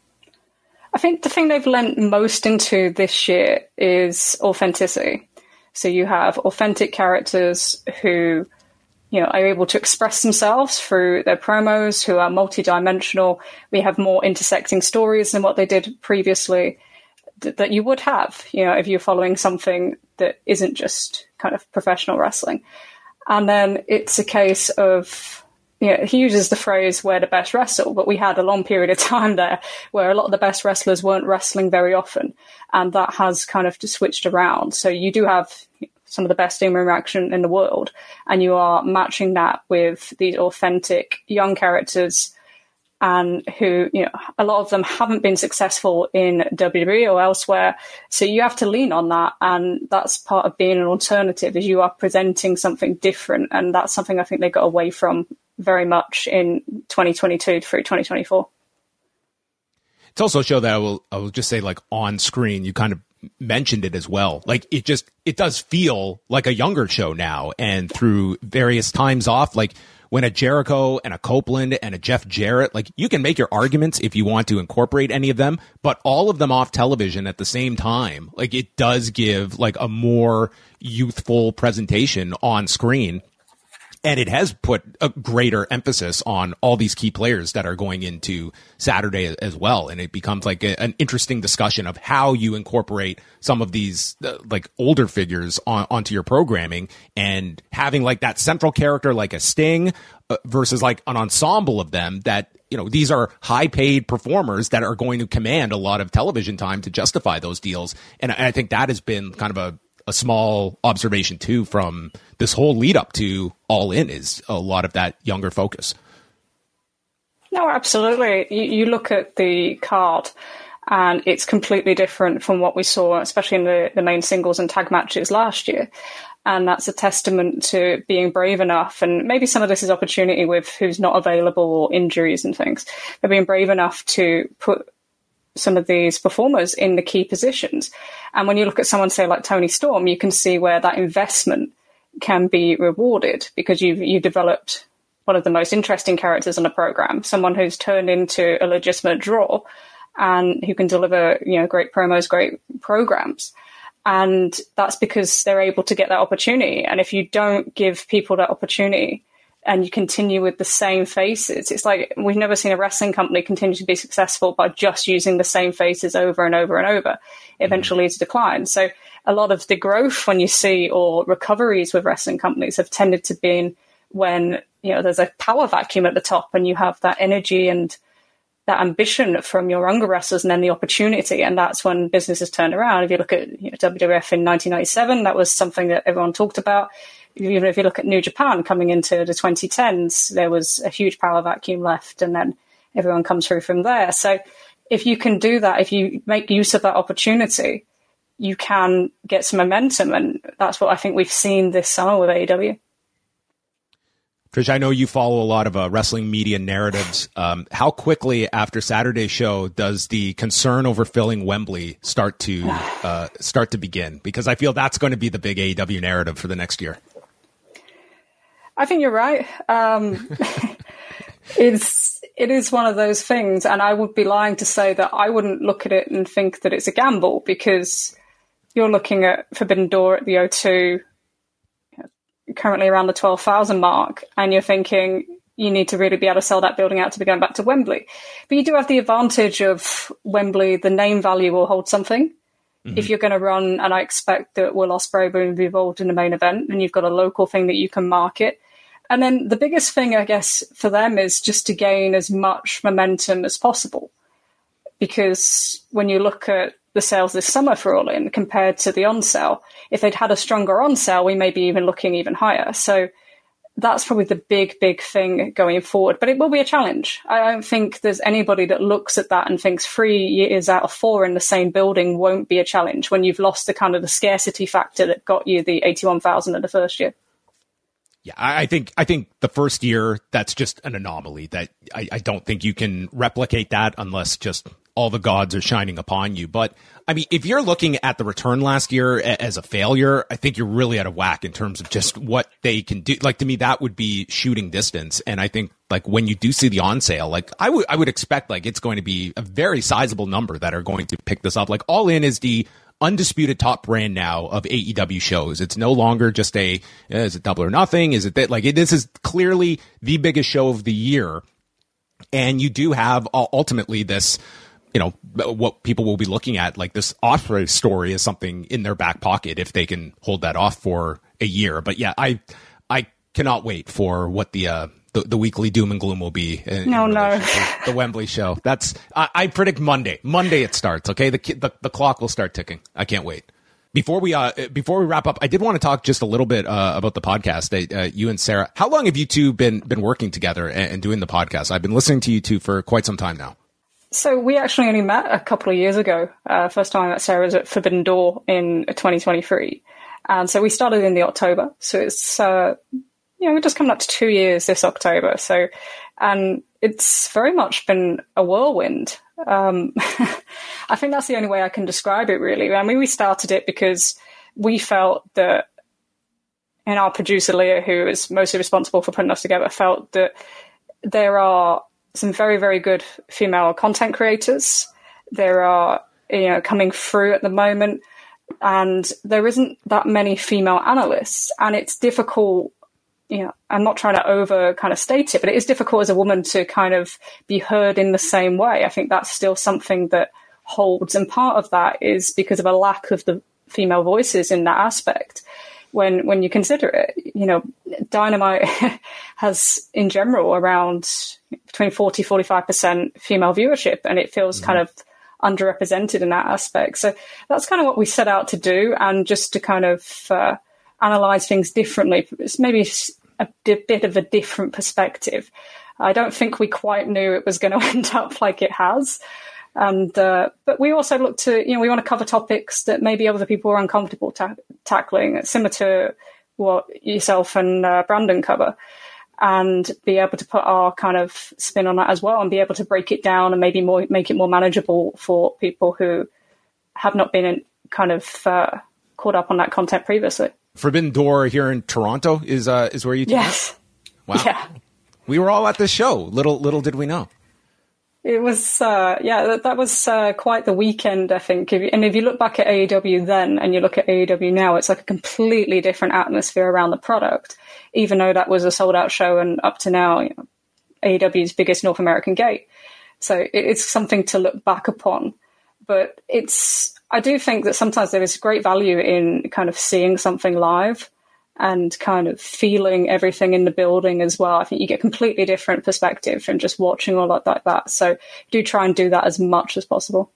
I think the thing they've lent most into this year is authenticity. So you have authentic characters who, are able to express themselves through their promos, who are multidimensional. We have more intersecting stories than what they did previously that you would have, if you're following something that isn't just kind of professional wrestling. And then it's a case of, he uses the phrase, we're the best wrestle, but we had a long period of time there where a lot of the best wrestlers weren't wrestling very often. And that has kind of just switched around. So you do have some of the best in-ring action in the world, and you are matching that with these authentic young characters and who, a lot of them haven't been successful in WWE or elsewhere. So you have to lean on that. And that's part of being an alternative, is you are presenting something different. And that's something I think they got away from very much in 2022 through 2024. It's also a show that I will just say, like, on screen, you kind of mentioned it as well. Like, it does feel like a younger show now, and through various times off, like when a Jericho and a Copeland and a Jeff Jarrett, like, you can make your arguments if you want to incorporate any of them, but all of them off television at the same time, like, it does give like a more youthful presentation on screen. And it has put a greater emphasis on all these key players that are going into Saturday as well. And it becomes like an interesting discussion of how you incorporate some of these like older figures onto your programming, and having like that central character like a Sting versus like an ensemble of them that, these are high paid performers that are going to command a lot of television time to justify those deals. And I think that has been kind of a small observation too from this whole lead up to All In, is a lot of that younger focus. No, absolutely. You look at the card and it's completely different from what we saw, especially in the main singles and tag matches last year. And that's a testament to being brave enough. And maybe some of this is opportunity with who's not available or injuries and things, but being brave enough to put some of these performers in the key positions. And when you look at someone, say, like Tony Storm, you can see where that investment can be rewarded, because you've developed one of the most interesting characters on the program, someone who's turned into a legitimate draw and who can deliver, great promos, great programs. And that's because they're able to get that opportunity. And if you don't give people that opportunity, and you continue with the same faces, it's like we've never seen a wrestling company continue to be successful by just using the same faces over and over and over. It eventually leads to decline. So a lot of the growth when you see, or recoveries with wrestling companies, have tended to be when, there's a power vacuum at the top and you have that energy and that ambition from your younger wrestlers, and then the opportunity. And that's when business has turned around. If you look at WWF in 1997, that was something that everyone talked about. Even if you look at New Japan coming into the 2010s, there was a huge power vacuum left, and then everyone comes through from there. So if you can do that, if you make use of that opportunity, you can get some momentum. And that's what I think we've seen this summer with AEW. Trish, I know you follow a lot of wrestling media narratives. How quickly after Saturday's show does the concern over filling Wembley start to begin? Because I feel that's going to be the big AEW narrative for the next year. I think you're right. It is one of those things, and I would be lying to say that I wouldn't look at it and think that it's a gamble, because you're looking at Forbidden Door at the O2, currently around the 12,000 mark, and you're thinking you need to really be able to sell that building out to be going back to Wembley. But you do have the advantage of Wembley, the name value will hold something. Mm-hmm. If you're going to run, and I expect that Will Ospreay will be involved in the main event, and you've got a local thing that you can market. And then the biggest thing, I guess, for them is just to gain as much momentum as possible. Because when you look at the sales this summer for All In compared to the on-sale, if they'd had a stronger on-sale, we may be even looking even higher. So that's probably the big thing going forward. But it will be a challenge. I don't think there's anybody that looks at that and thinks 3 years out of 4 in the same building won't be a challenge when you've lost the kind of the scarcity factor that got you the 81,000 in the first year. Yeah, I think the first year, that's just an anomaly that I don't think you can replicate that unless just all the gods are shining upon you. But I mean, if you're looking at the return last year as a failure, I think you're really out of whack in terms of just what they can do. Like, to me, that would be shooting distance. And I think, like, when you do see the on sale, like, I would expect, like, it's going to be a very sizable number that are going to pick this up. Like, All In is the undisputed top brand now of AEW shows. It's no longer just is it Double or Nothing? Is it that, like, this is clearly the biggest show of the year. And you do have ultimately this, you know, what people will be looking at, like this Ospreay story is something in their back pocket if they can hold that off for a year. But yeah, I cannot wait for what the weekly doom and gloom will be. No. The Wembley show. I predict Monday. Monday it starts. Okay. The clock will start ticking. I can't wait. Before we wrap up, I did want to talk just a little bit about the podcast. You and Sarah, how long have you two been working together and doing the podcast? I've been listening to you two for quite some time now. So we actually only met a couple of years ago. First time I met Sarah was at Forbidden Door in 2023. And so we started in the October. So it's, we're just coming up to 2 years this October. So, and it's very much been a whirlwind. I think that's the only way I can describe it, really. I mean, we started it because we felt that, and our producer, Leah, who is mostly responsible for putting us together, felt that there are some very, very good female content creators. There are, coming through at the moment, and there isn't that many female analysts, and it's difficult. I'm not trying to over kind of state it, but it is difficult as a woman to kind of be heard in the same way. I think that's still something that holds. And part of that is because of a lack of the female voices in that aspect. When you consider it, Dynamite has in general around between 40-45% female viewership, and it feels kind of underrepresented in that aspect. So that's kind of what we set out to do, and just to kind of analyze things differently. It's maybe a bit of a different perspective. I don't think we quite knew it was going to end up like it has. And but we also look to, we want to cover topics that maybe other people are uncomfortable tackling, similar to what yourself and Brandon cover, and be able to put our kind of spin on that as well, and be able to break it down and maybe make it more manageable for people who have not been kind of caught up on that content previously. Forbidden Door here in Toronto is where you. Yes. Wow. Yeah. We were all at the show. Little did we know. It was, that was quite the weekend, I think. If you look back at AEW then and you look at AEW now, it's like a completely different atmosphere around the product, even though that was a sold-out show, and up to now, AEW's biggest North American gate. So it's something to look back upon. But I do think that sometimes there is great value in kind of seeing something live and kind of feeling everything in the building as well. I think you get a completely different perspective from just watching all like that. So do try and do that as much as possible.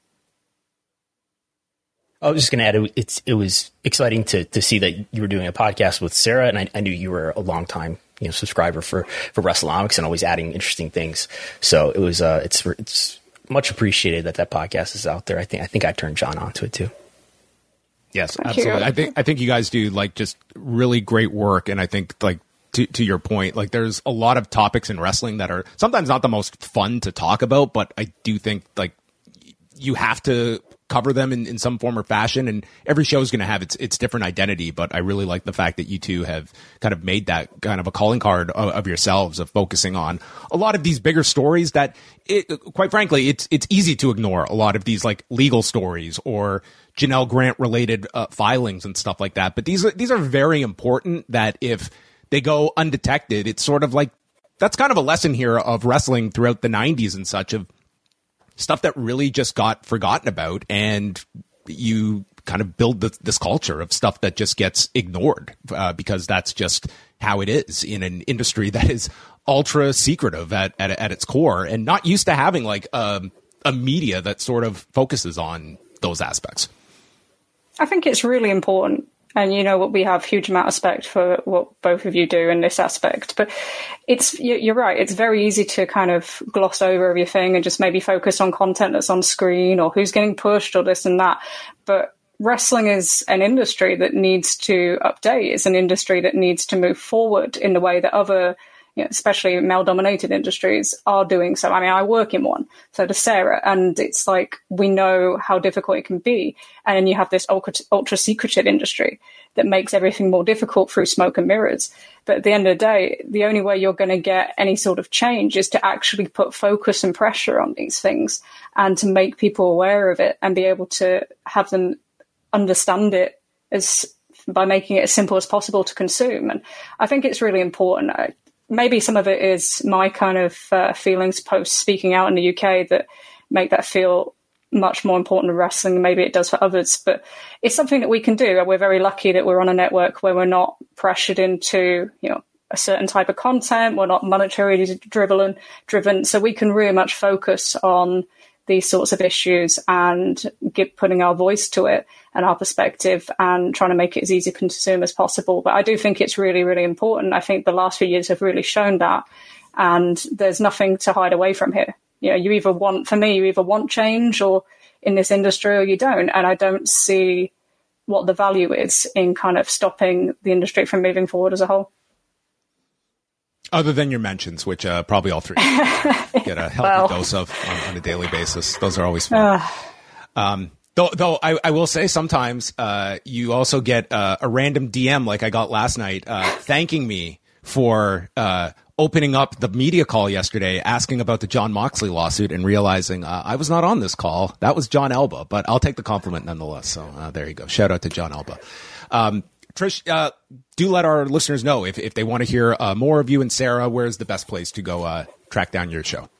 I was just going to add, it was exciting to see that you were doing a podcast with Sarah, and I knew you were a long time subscriber for WrestleNomics and always adding interesting things. So it was it's much appreciated that podcast is out there. I think I turned John onto it too. Yes, absolutely. I think you guys do like just really great work, and I think like to your point, like there's a lot of topics in wrestling that are sometimes not the most fun to talk about, but I do think like you have to cover them in some form or fashion, and every show is going to have its different identity. But I really like the fact that you two have kind of made that kind of a calling card of yourselves, of focusing on a lot of these bigger stories that, quite frankly, it's easy to ignore a lot of these like legal stories or Janelle Grant related filings and stuff like that. But these are very important, that if they go undetected, it's sort of like, that's kind of a lesson here of wrestling throughout the 90s and such, of stuff that really just got forgotten about, and you kind of build this culture of stuff that just gets ignored because that's just how it is in an industry that is ultra secretive at its core, and not used to having like a media that sort of focuses on those aspects. I think it's really important. And we have huge amount of respect for what both of you do in this aspect. But you're right. It's very easy to kind of gloss over everything and just maybe focus on content that's on screen or who's getting pushed or this and that. But wrestling is an industry that needs to update. It's an industry that needs to move forward in the way that other, especially male-dominated industries, are doing so. I mean, I work in one, so does Sarah, and it's like we know how difficult it can be. And then you have this ultra-secretive industry that makes everything more difficult through smoke and mirrors. But at the end of the day, the only way you're going to get any sort of change is to actually put focus and pressure on these things and to make people aware of it and be able to have them understand it by making it as simple as possible to consume. And I think it's really important. Maybe some of it is my kind of feelings post speaking out in the UK that make that feel much more important than wrestling than maybe it does for others. But it's something that we can do. We're very lucky that we're on a network where we're not pressured into, a certain type of content. We're not monetarily driven. So we can really much focus on these sorts of issues and putting our voice to it and our perspective and trying to make it as easy to consume as possible. But I do think it's really, really important. I think the last few years have really shown that, and there's nothing to hide away from here. You either want change or in this industry or you don't. And I don't see what the value is in kind of stopping the industry from moving forward as a whole. Other than your mentions, which probably all three get a healthy dose of on a daily basis. Those are always fun. Though I will say sometimes you also get a random DM like I got last night thanking me for opening up the media call yesterday, asking about the Jon Moxley lawsuit and realizing I was not on this call. That was John Elba, but I'll take the compliment nonetheless. So there you go. Shout out to John Elba. Trish, do let our listeners know if they want to hear more of you and Sarah, where's the best place to go track down your show?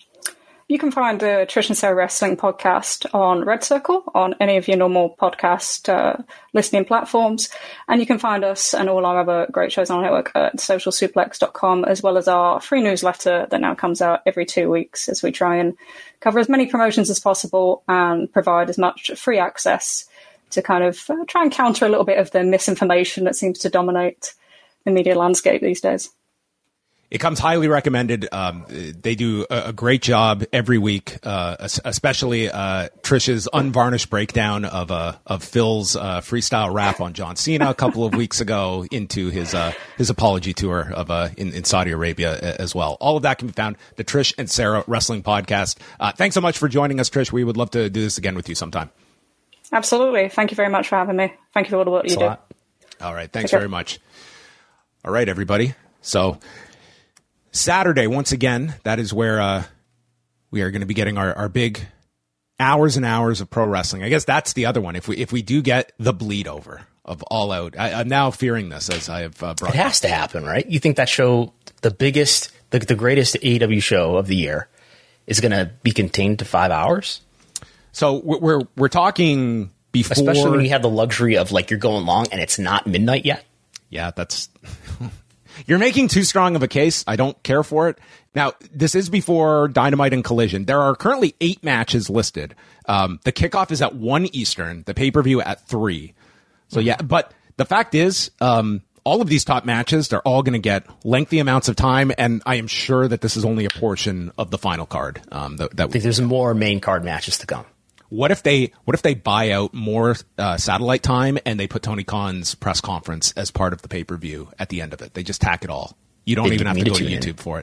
You can find the Trish and Sarah Wrestling podcast on Red Circle, on any of your normal podcast listening platforms. And you can find us and all our other great shows on our network at socialsuplex.com, as well as our free newsletter that now comes out every 2 weeks as we try and cover as many promotions as possible and provide as much free access to kind of try and counter a little bit of the misinformation that seems to dominate the media landscape these days. It comes highly recommended. They do a great job every week, especially Trish's unvarnished breakdown of Phil's freestyle rap on John Cena a couple of weeks ago into his apology tour of in Saudi Arabia as well. All of that can be found the Trish and Sarah Wrestling Podcast. Thanks so much for joining us, Trish. We would love to do this again with you sometime. Absolutely. Thank you very much for having me. Thank you for all the work you do. All right. Thanks very much. All right, everybody. So Saturday, once again, that is where we are going to be getting our big hours and hours of pro wrestling. I guess that's the other one. If we do get the bleed over of All Out, I'm now fearing this as I have brought it has to happen, right? You think that show, the biggest, the greatest AEW show of the year, is going to be contained to 5 hours? So we're talking before, especially when you have the luxury of like you're going long and it's not midnight yet. Yeah, that's you're making too strong of a case. I don't care for it. Now, this is before Dynamite and Collision. There are currently 8 matches listed. The kickoff is at 1 Eastern. The pay-per-view at 3. So yeah, but the fact is, all of these top matches, they're all going to get lengthy amounts of time, and I am sure that this is only a portion of the final card. I think there's more main card matches to come. What if they buy out more satellite time and they put Tony Khan's press conference as part of the pay-per-view at the end of it? They just tack it all. You don't even have to go to YouTube for it.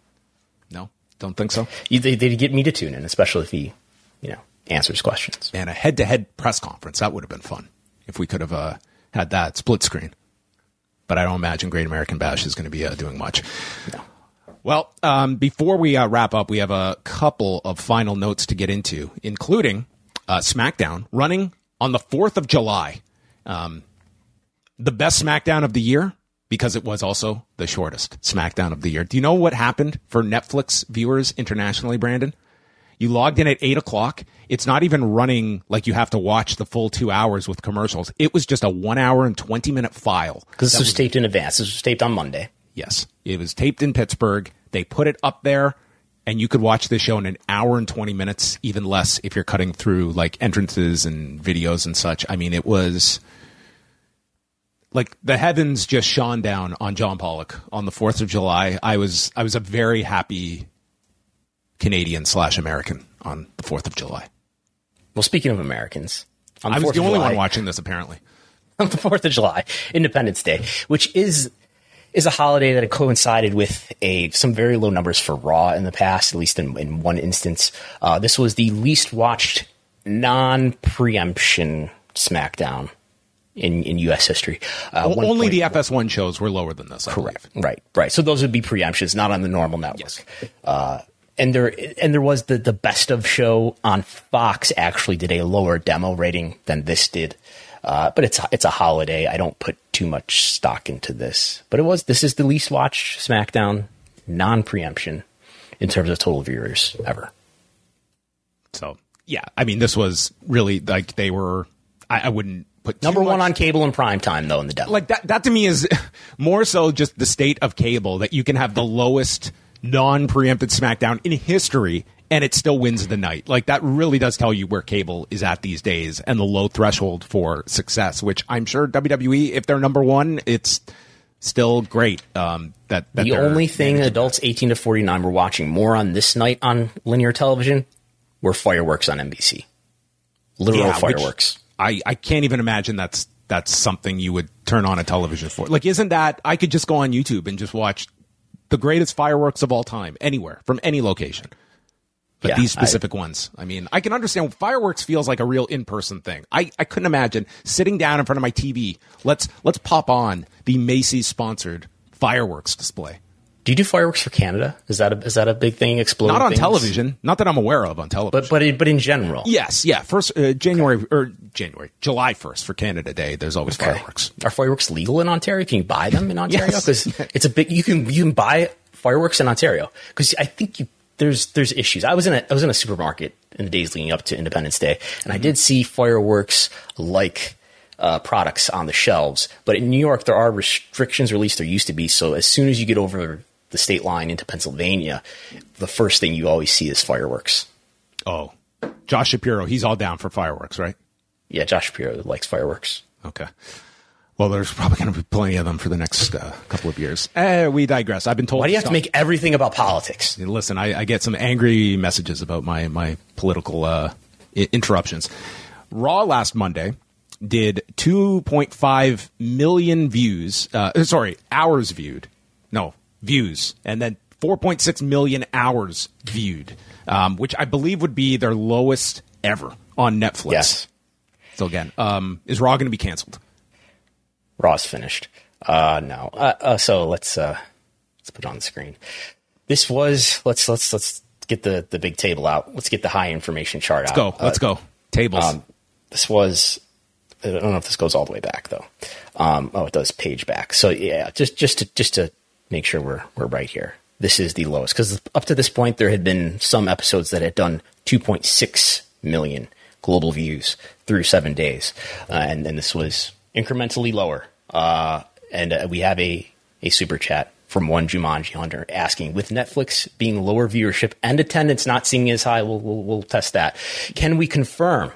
No? Don't think so? They'd get me to tune in, especially if he, answers questions. And a head-to-head press conference, that would have been fun if we could have had that split screen. But I don't imagine Great American Bash is going to be doing much. No. Well, before we wrap up, we have a couple of final notes to get into, including SmackDown running on the 4th of July. The best SmackDown of the year, because it was also the shortest SmackDown of the year. Do you know what happened for Netflix viewers internationally, Brandon? You logged in at 8 o'clock. It's not even running like you have to watch the full 2 hours with commercials. It was just a 1 hour and 20-minute file. Because this was taped in advance. This was taped on Monday. Yes. It was taped in Pittsburgh. They put it up there, and you could watch this show in an hour and 20 minutes, even less if you're cutting through like entrances and videos and such. I mean, it was like the heavens just shone down on John Pollock on the 4th of July. I was a very happy Canadian/American on the 4th of July. Well, speaking of Americans, I was the only one watching this, apparently. On the 4th of July, Independence Day, which is, is a holiday that coincided with some very low numbers for Raw in the past, at least in one instance. This was the least watched non-preemption SmackDown in U.S. history. Only the FS1 shows were lower than this. Correct. Right. So those would be preemptions, not on the normal network. Yes. And there was the best of show on Fox actually did a lower demo rating than this did. But it's a holiday. I don't put too much stock into this. But this is the least watched SmackDown non-preemption in terms of total viewers ever. So, yeah, I mean, this was really like they were, I wouldn't put number one on cable in prime time, though, in the demo. Like that to me is more so just the state of cable, that you can have the lowest non-preempted SmackDown in history and it still wins the night. Like, that really does tell you where cable is at these days and the low threshold for success, which I'm sure WWE, if they're number one, it's still great. That the only thing adults 18 to 49 were watching more on this night on linear television were fireworks on NBC. Literal fireworks. I can't even imagine that's something you would turn on a television for. Like, isn't that, I could just go on YouTube and just watch the greatest fireworks of all time, anywhere, from any location. But these specific ones, I mean, I can understand fireworks feels like a real in-person thing. I couldn't imagine sitting down in front of my TV. Let's pop on the Macy's sponsored fireworks display. Do you do fireworks for Canada? Is that a big thing? Exploding? Not on things? Television. Not that I'm aware of on television. But in general. Yes. Yeah. July 1st for Canada Day. There's always fireworks. Are fireworks legal in Ontario? Can you buy them in Ontario? Because it's a big. You can buy fireworks in Ontario, because I think there's issues. I was in a supermarket in the days leading up to Independence Day, and I did see fireworks like products on the shelves. But in New York, there are restrictions, or at least there used to be. So as soon as you get over the state line into Pennsylvania, the first thing you always see is fireworks. Oh, Josh Shapiro, he's all down for fireworks, right? Yeah, Josh Shapiro likes fireworks. Okay. Well, there's probably going to be plenty of them for the next couple of years. We digress. I've been told. Why do you have to make everything about politics? Listen, I get some angry messages about my political interruptions. Raw last Monday did 2.5 million views. Hours viewed. No, views. And then 4.6 million hours viewed, which I believe would be their lowest ever on Netflix. Yes. So again, is Raw going to be canceled? Raw's finished. No. So let's put it on the screen. This was let's get the big table out. Let's get the high information chart out. Let's go. Tables. This was. I don't know if this goes all the way back though. It does page back. So yeah, just to make sure we're right here. This is the lowest, because up to this point there had been some episodes that had done 2.6 million global views through 7 days, and then this was incrementally lower. And we have a super chat from one Jumanji Hunter asking, with Netflix being lower viewership and attendance not seeing as high, we'll test that. Can we confirm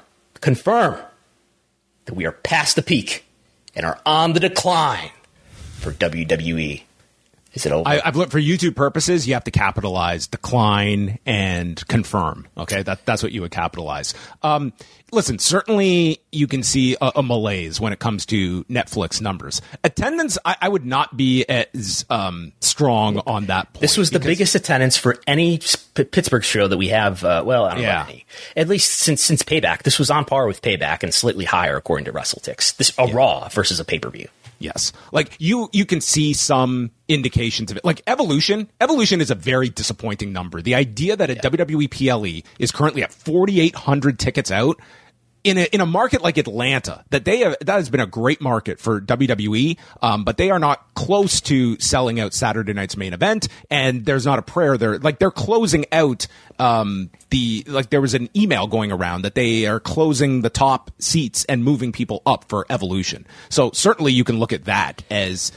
that we are past the peak and are on the decline for WWE? Is it over? I've looked for YouTube purposes. You have to capitalize decline and confirm. Okay, that's what you would capitalize. Listen, certainly you can see a malaise when it comes to Netflix numbers. Attendance, I would not be as strong on that point. This was the biggest attendance for any Pittsburgh show that we have. I don't know any. At least since Payback. This was on par with Payback and slightly higher according to WrestleTix. Raw versus a pay-per-view. Yes. Like you can see some indications of it. Like Evolution is a very disappointing number. The idea that a WWE PLE is currently at 4,800 tickets out in a market like Atlanta, that has been a great market for WWE, but they are not close to selling out Saturday night's main event, and there's not a prayer there. Like they're closing out there was an email going around that they are closing the top seats and moving people up for Evolution. So certainly you can look at that as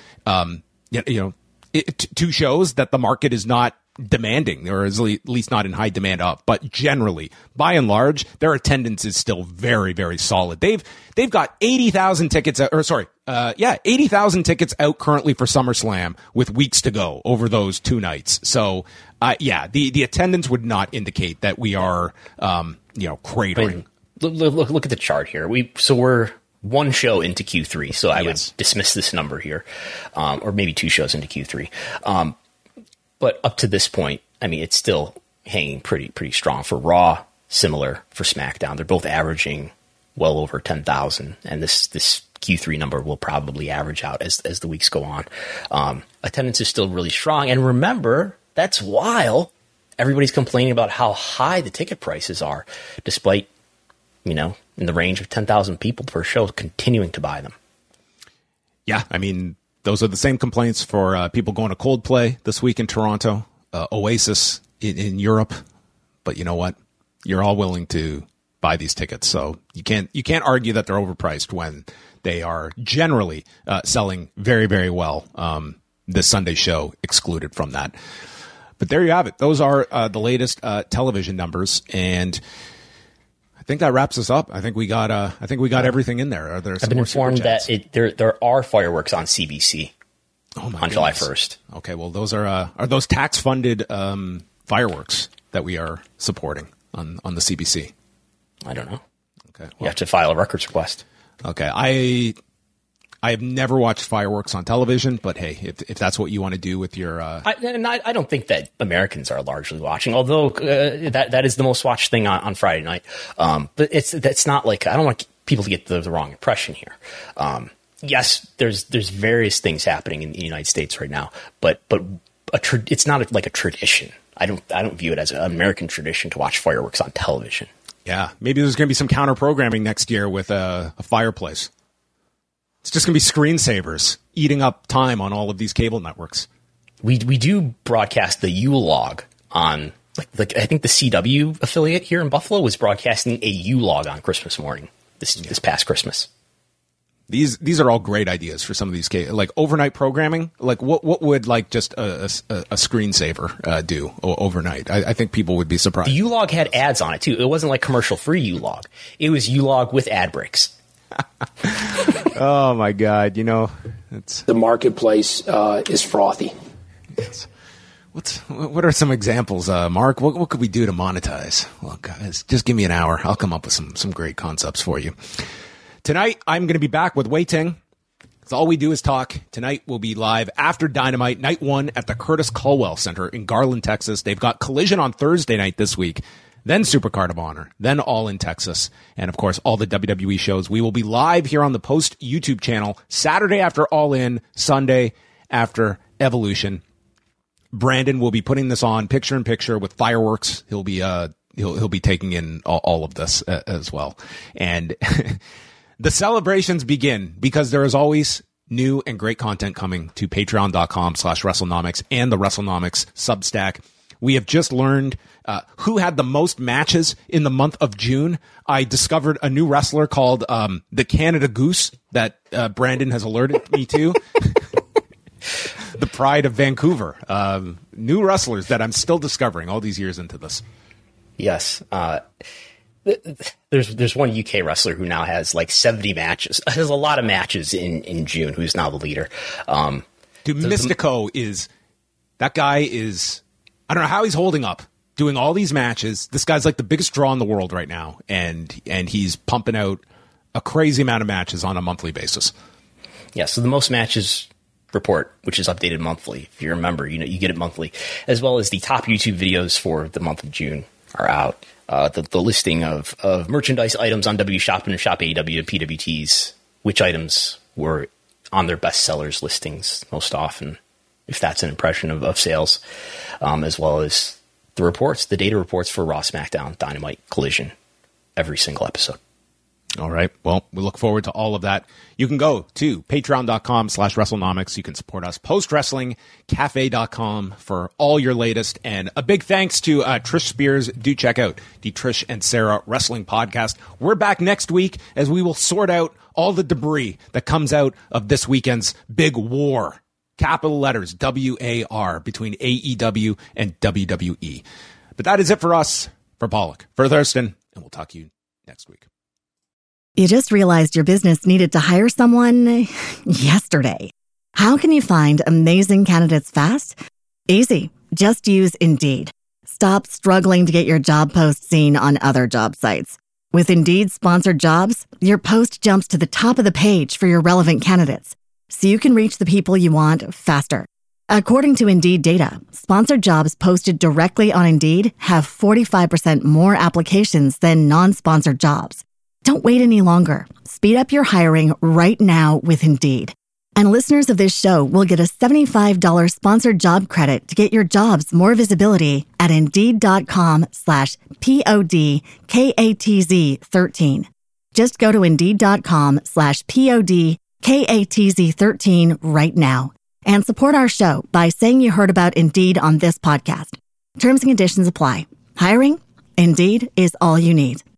two shows that the market is not demanding, or is at least not in high demand up. But generally, by and large, their attendance is still very, very solid. They've got 80,000 tickets, 80,000 tickets out currently for SummerSlam with weeks to go over those 2 nights. So, the attendance would not indicate that we are, cratering. Look at the chart here. We're one show into Q3, so I would dismiss this number here, or maybe 2 shows into Q3. But up to this point, I mean, it's still hanging pretty strong for Raw. Similar for SmackDown. They're both averaging well over 10,000, and this Q3 number will probably average out as the weeks go on. Attendance is still really strong, and remember, that's while everybody's complaining about how high the ticket prices are, despite, in the range of 10,000 people per show continuing to buy them. Yeah, I mean, those are the same complaints for people going to Coldplay this week in Toronto, Oasis in Europe. But you know what? You're all willing to buy these tickets, so you can't argue that they're overpriced when they are generally selling very, very well. This Sunday show excluded from that. But there you have it. Those are the latest television numbers, and I think that wraps us up. I think we got everything in there. Are there some I've been more informed that there are fireworks on CBC on July 1st. Okay, well, those are those tax funded fireworks that we are supporting on the CBC? I don't know. Okay, well, you have to file a records request. Okay, I have never watched fireworks on television, but hey, if that's what you want to do with your, I don't think that Americans are largely watching, although that is the most watched thing on Friday night. But that's not like, I don't want people to get the wrong impression here. Yes, there's various things happening in the United States right now, but it's not like a tradition. I don't view it as an American tradition to watch fireworks on television. Yeah, maybe there's going to be some counter programming next year with a fireplace. It's just going to be screensavers eating up time on all of these cable networks. We do broadcast the U-Log on, like I think the CW affiliate here in Buffalo was broadcasting a U-Log on Christmas morning this past Christmas. These are all great ideas for some of these like overnight programming. Like what would like just a screensaver do overnight? I think people would be surprised. The U-Log had ads on it too. It wasn't like commercial free U-Log. It was U-Log with ad breaks. Oh my God! It's the marketplace is frothy. Yes. What are some examples, Mark? What could we do to monetize? Well, guys, just give me an hour. I'll come up with some great concepts for you. Tonight, I'm going to be back with Wei Ting. So all we do is talk. Tonight, we'll be live after Dynamite, night 1 at the Curtis Culwell Center in Garland, Texas. They've got Collision on Thursday night this week, then Supercard of Honor, then All in Texas, and of course, all the WWE shows. We will be live here on the Post YouTube channel Saturday after All In, Sunday after Evolution. Brandon will be putting this on picture in picture with fireworks. He'll be taking in all of this as well. And the celebrations begin because there is always new and great content coming to patreon.com/WrestleNomics and the WrestleNomics Substack. We have just learned who had the most matches in the month of June. I discovered a new wrestler called the Canada Goose that Brandon has alerted me to. The Pride of Vancouver. New wrestlers that I'm still discovering all these years into this. Yes. There's one UK wrestler who now has like 70 matches. Has a lot of matches in June. Who's now the leader? Dude, Mystico that guy is. I don't know how he's holding up doing all these matches. This guy's like the biggest draw in the world right now, and he's pumping out a crazy amount of matches on a monthly basis. Yeah. So the most matches report, which is updated monthly. If you remember, you get it monthly, as well as the top YouTube videos for the month of June are out. The listing of merchandise items on W Shop and Shop AEW and PWTs, which items were on their best sellers listings most often, if that's an impression of sales, as well as the data reports for Raw, SmackDown, Dynamite, Collision, every single episode. All right. Well, we look forward to all of that. You can go to patreon.com/WrestleNomics. You can support us. PostWrestlingCafe.com for all your latest. And a big thanks to Trish Spears. Do check out the Trish and Sarah Wrestling Podcast. We're back next week as we will sort out all the debris that comes out of this weekend's big war. Capital letters, WAR, between AEW and WWE. But that is it for us, for Pollock, for Thurston, and we'll talk to you next week. You just realized your business needed to hire someone yesterday. How can you find amazing candidates fast? Easy. Just use Indeed. Stop struggling to get your job post seen on other job sites. With Indeed sponsored jobs, your post jumps to the top of the page for your relevant candidates, so you can reach the people you want faster. According to Indeed data, sponsored jobs posted directly on Indeed have 45% more applications than non-sponsored jobs. Don't wait any longer. Speed up your hiring right now with Indeed. And listeners of this show will get a $75 sponsored job credit to get your jobs more visibility at Indeed.com/PODKATZ13. Just go to Indeed.com/PODKATZ13 right now and support our show by saying you heard about Indeed on this podcast. Terms and conditions apply. Hiring? Indeed is all you need.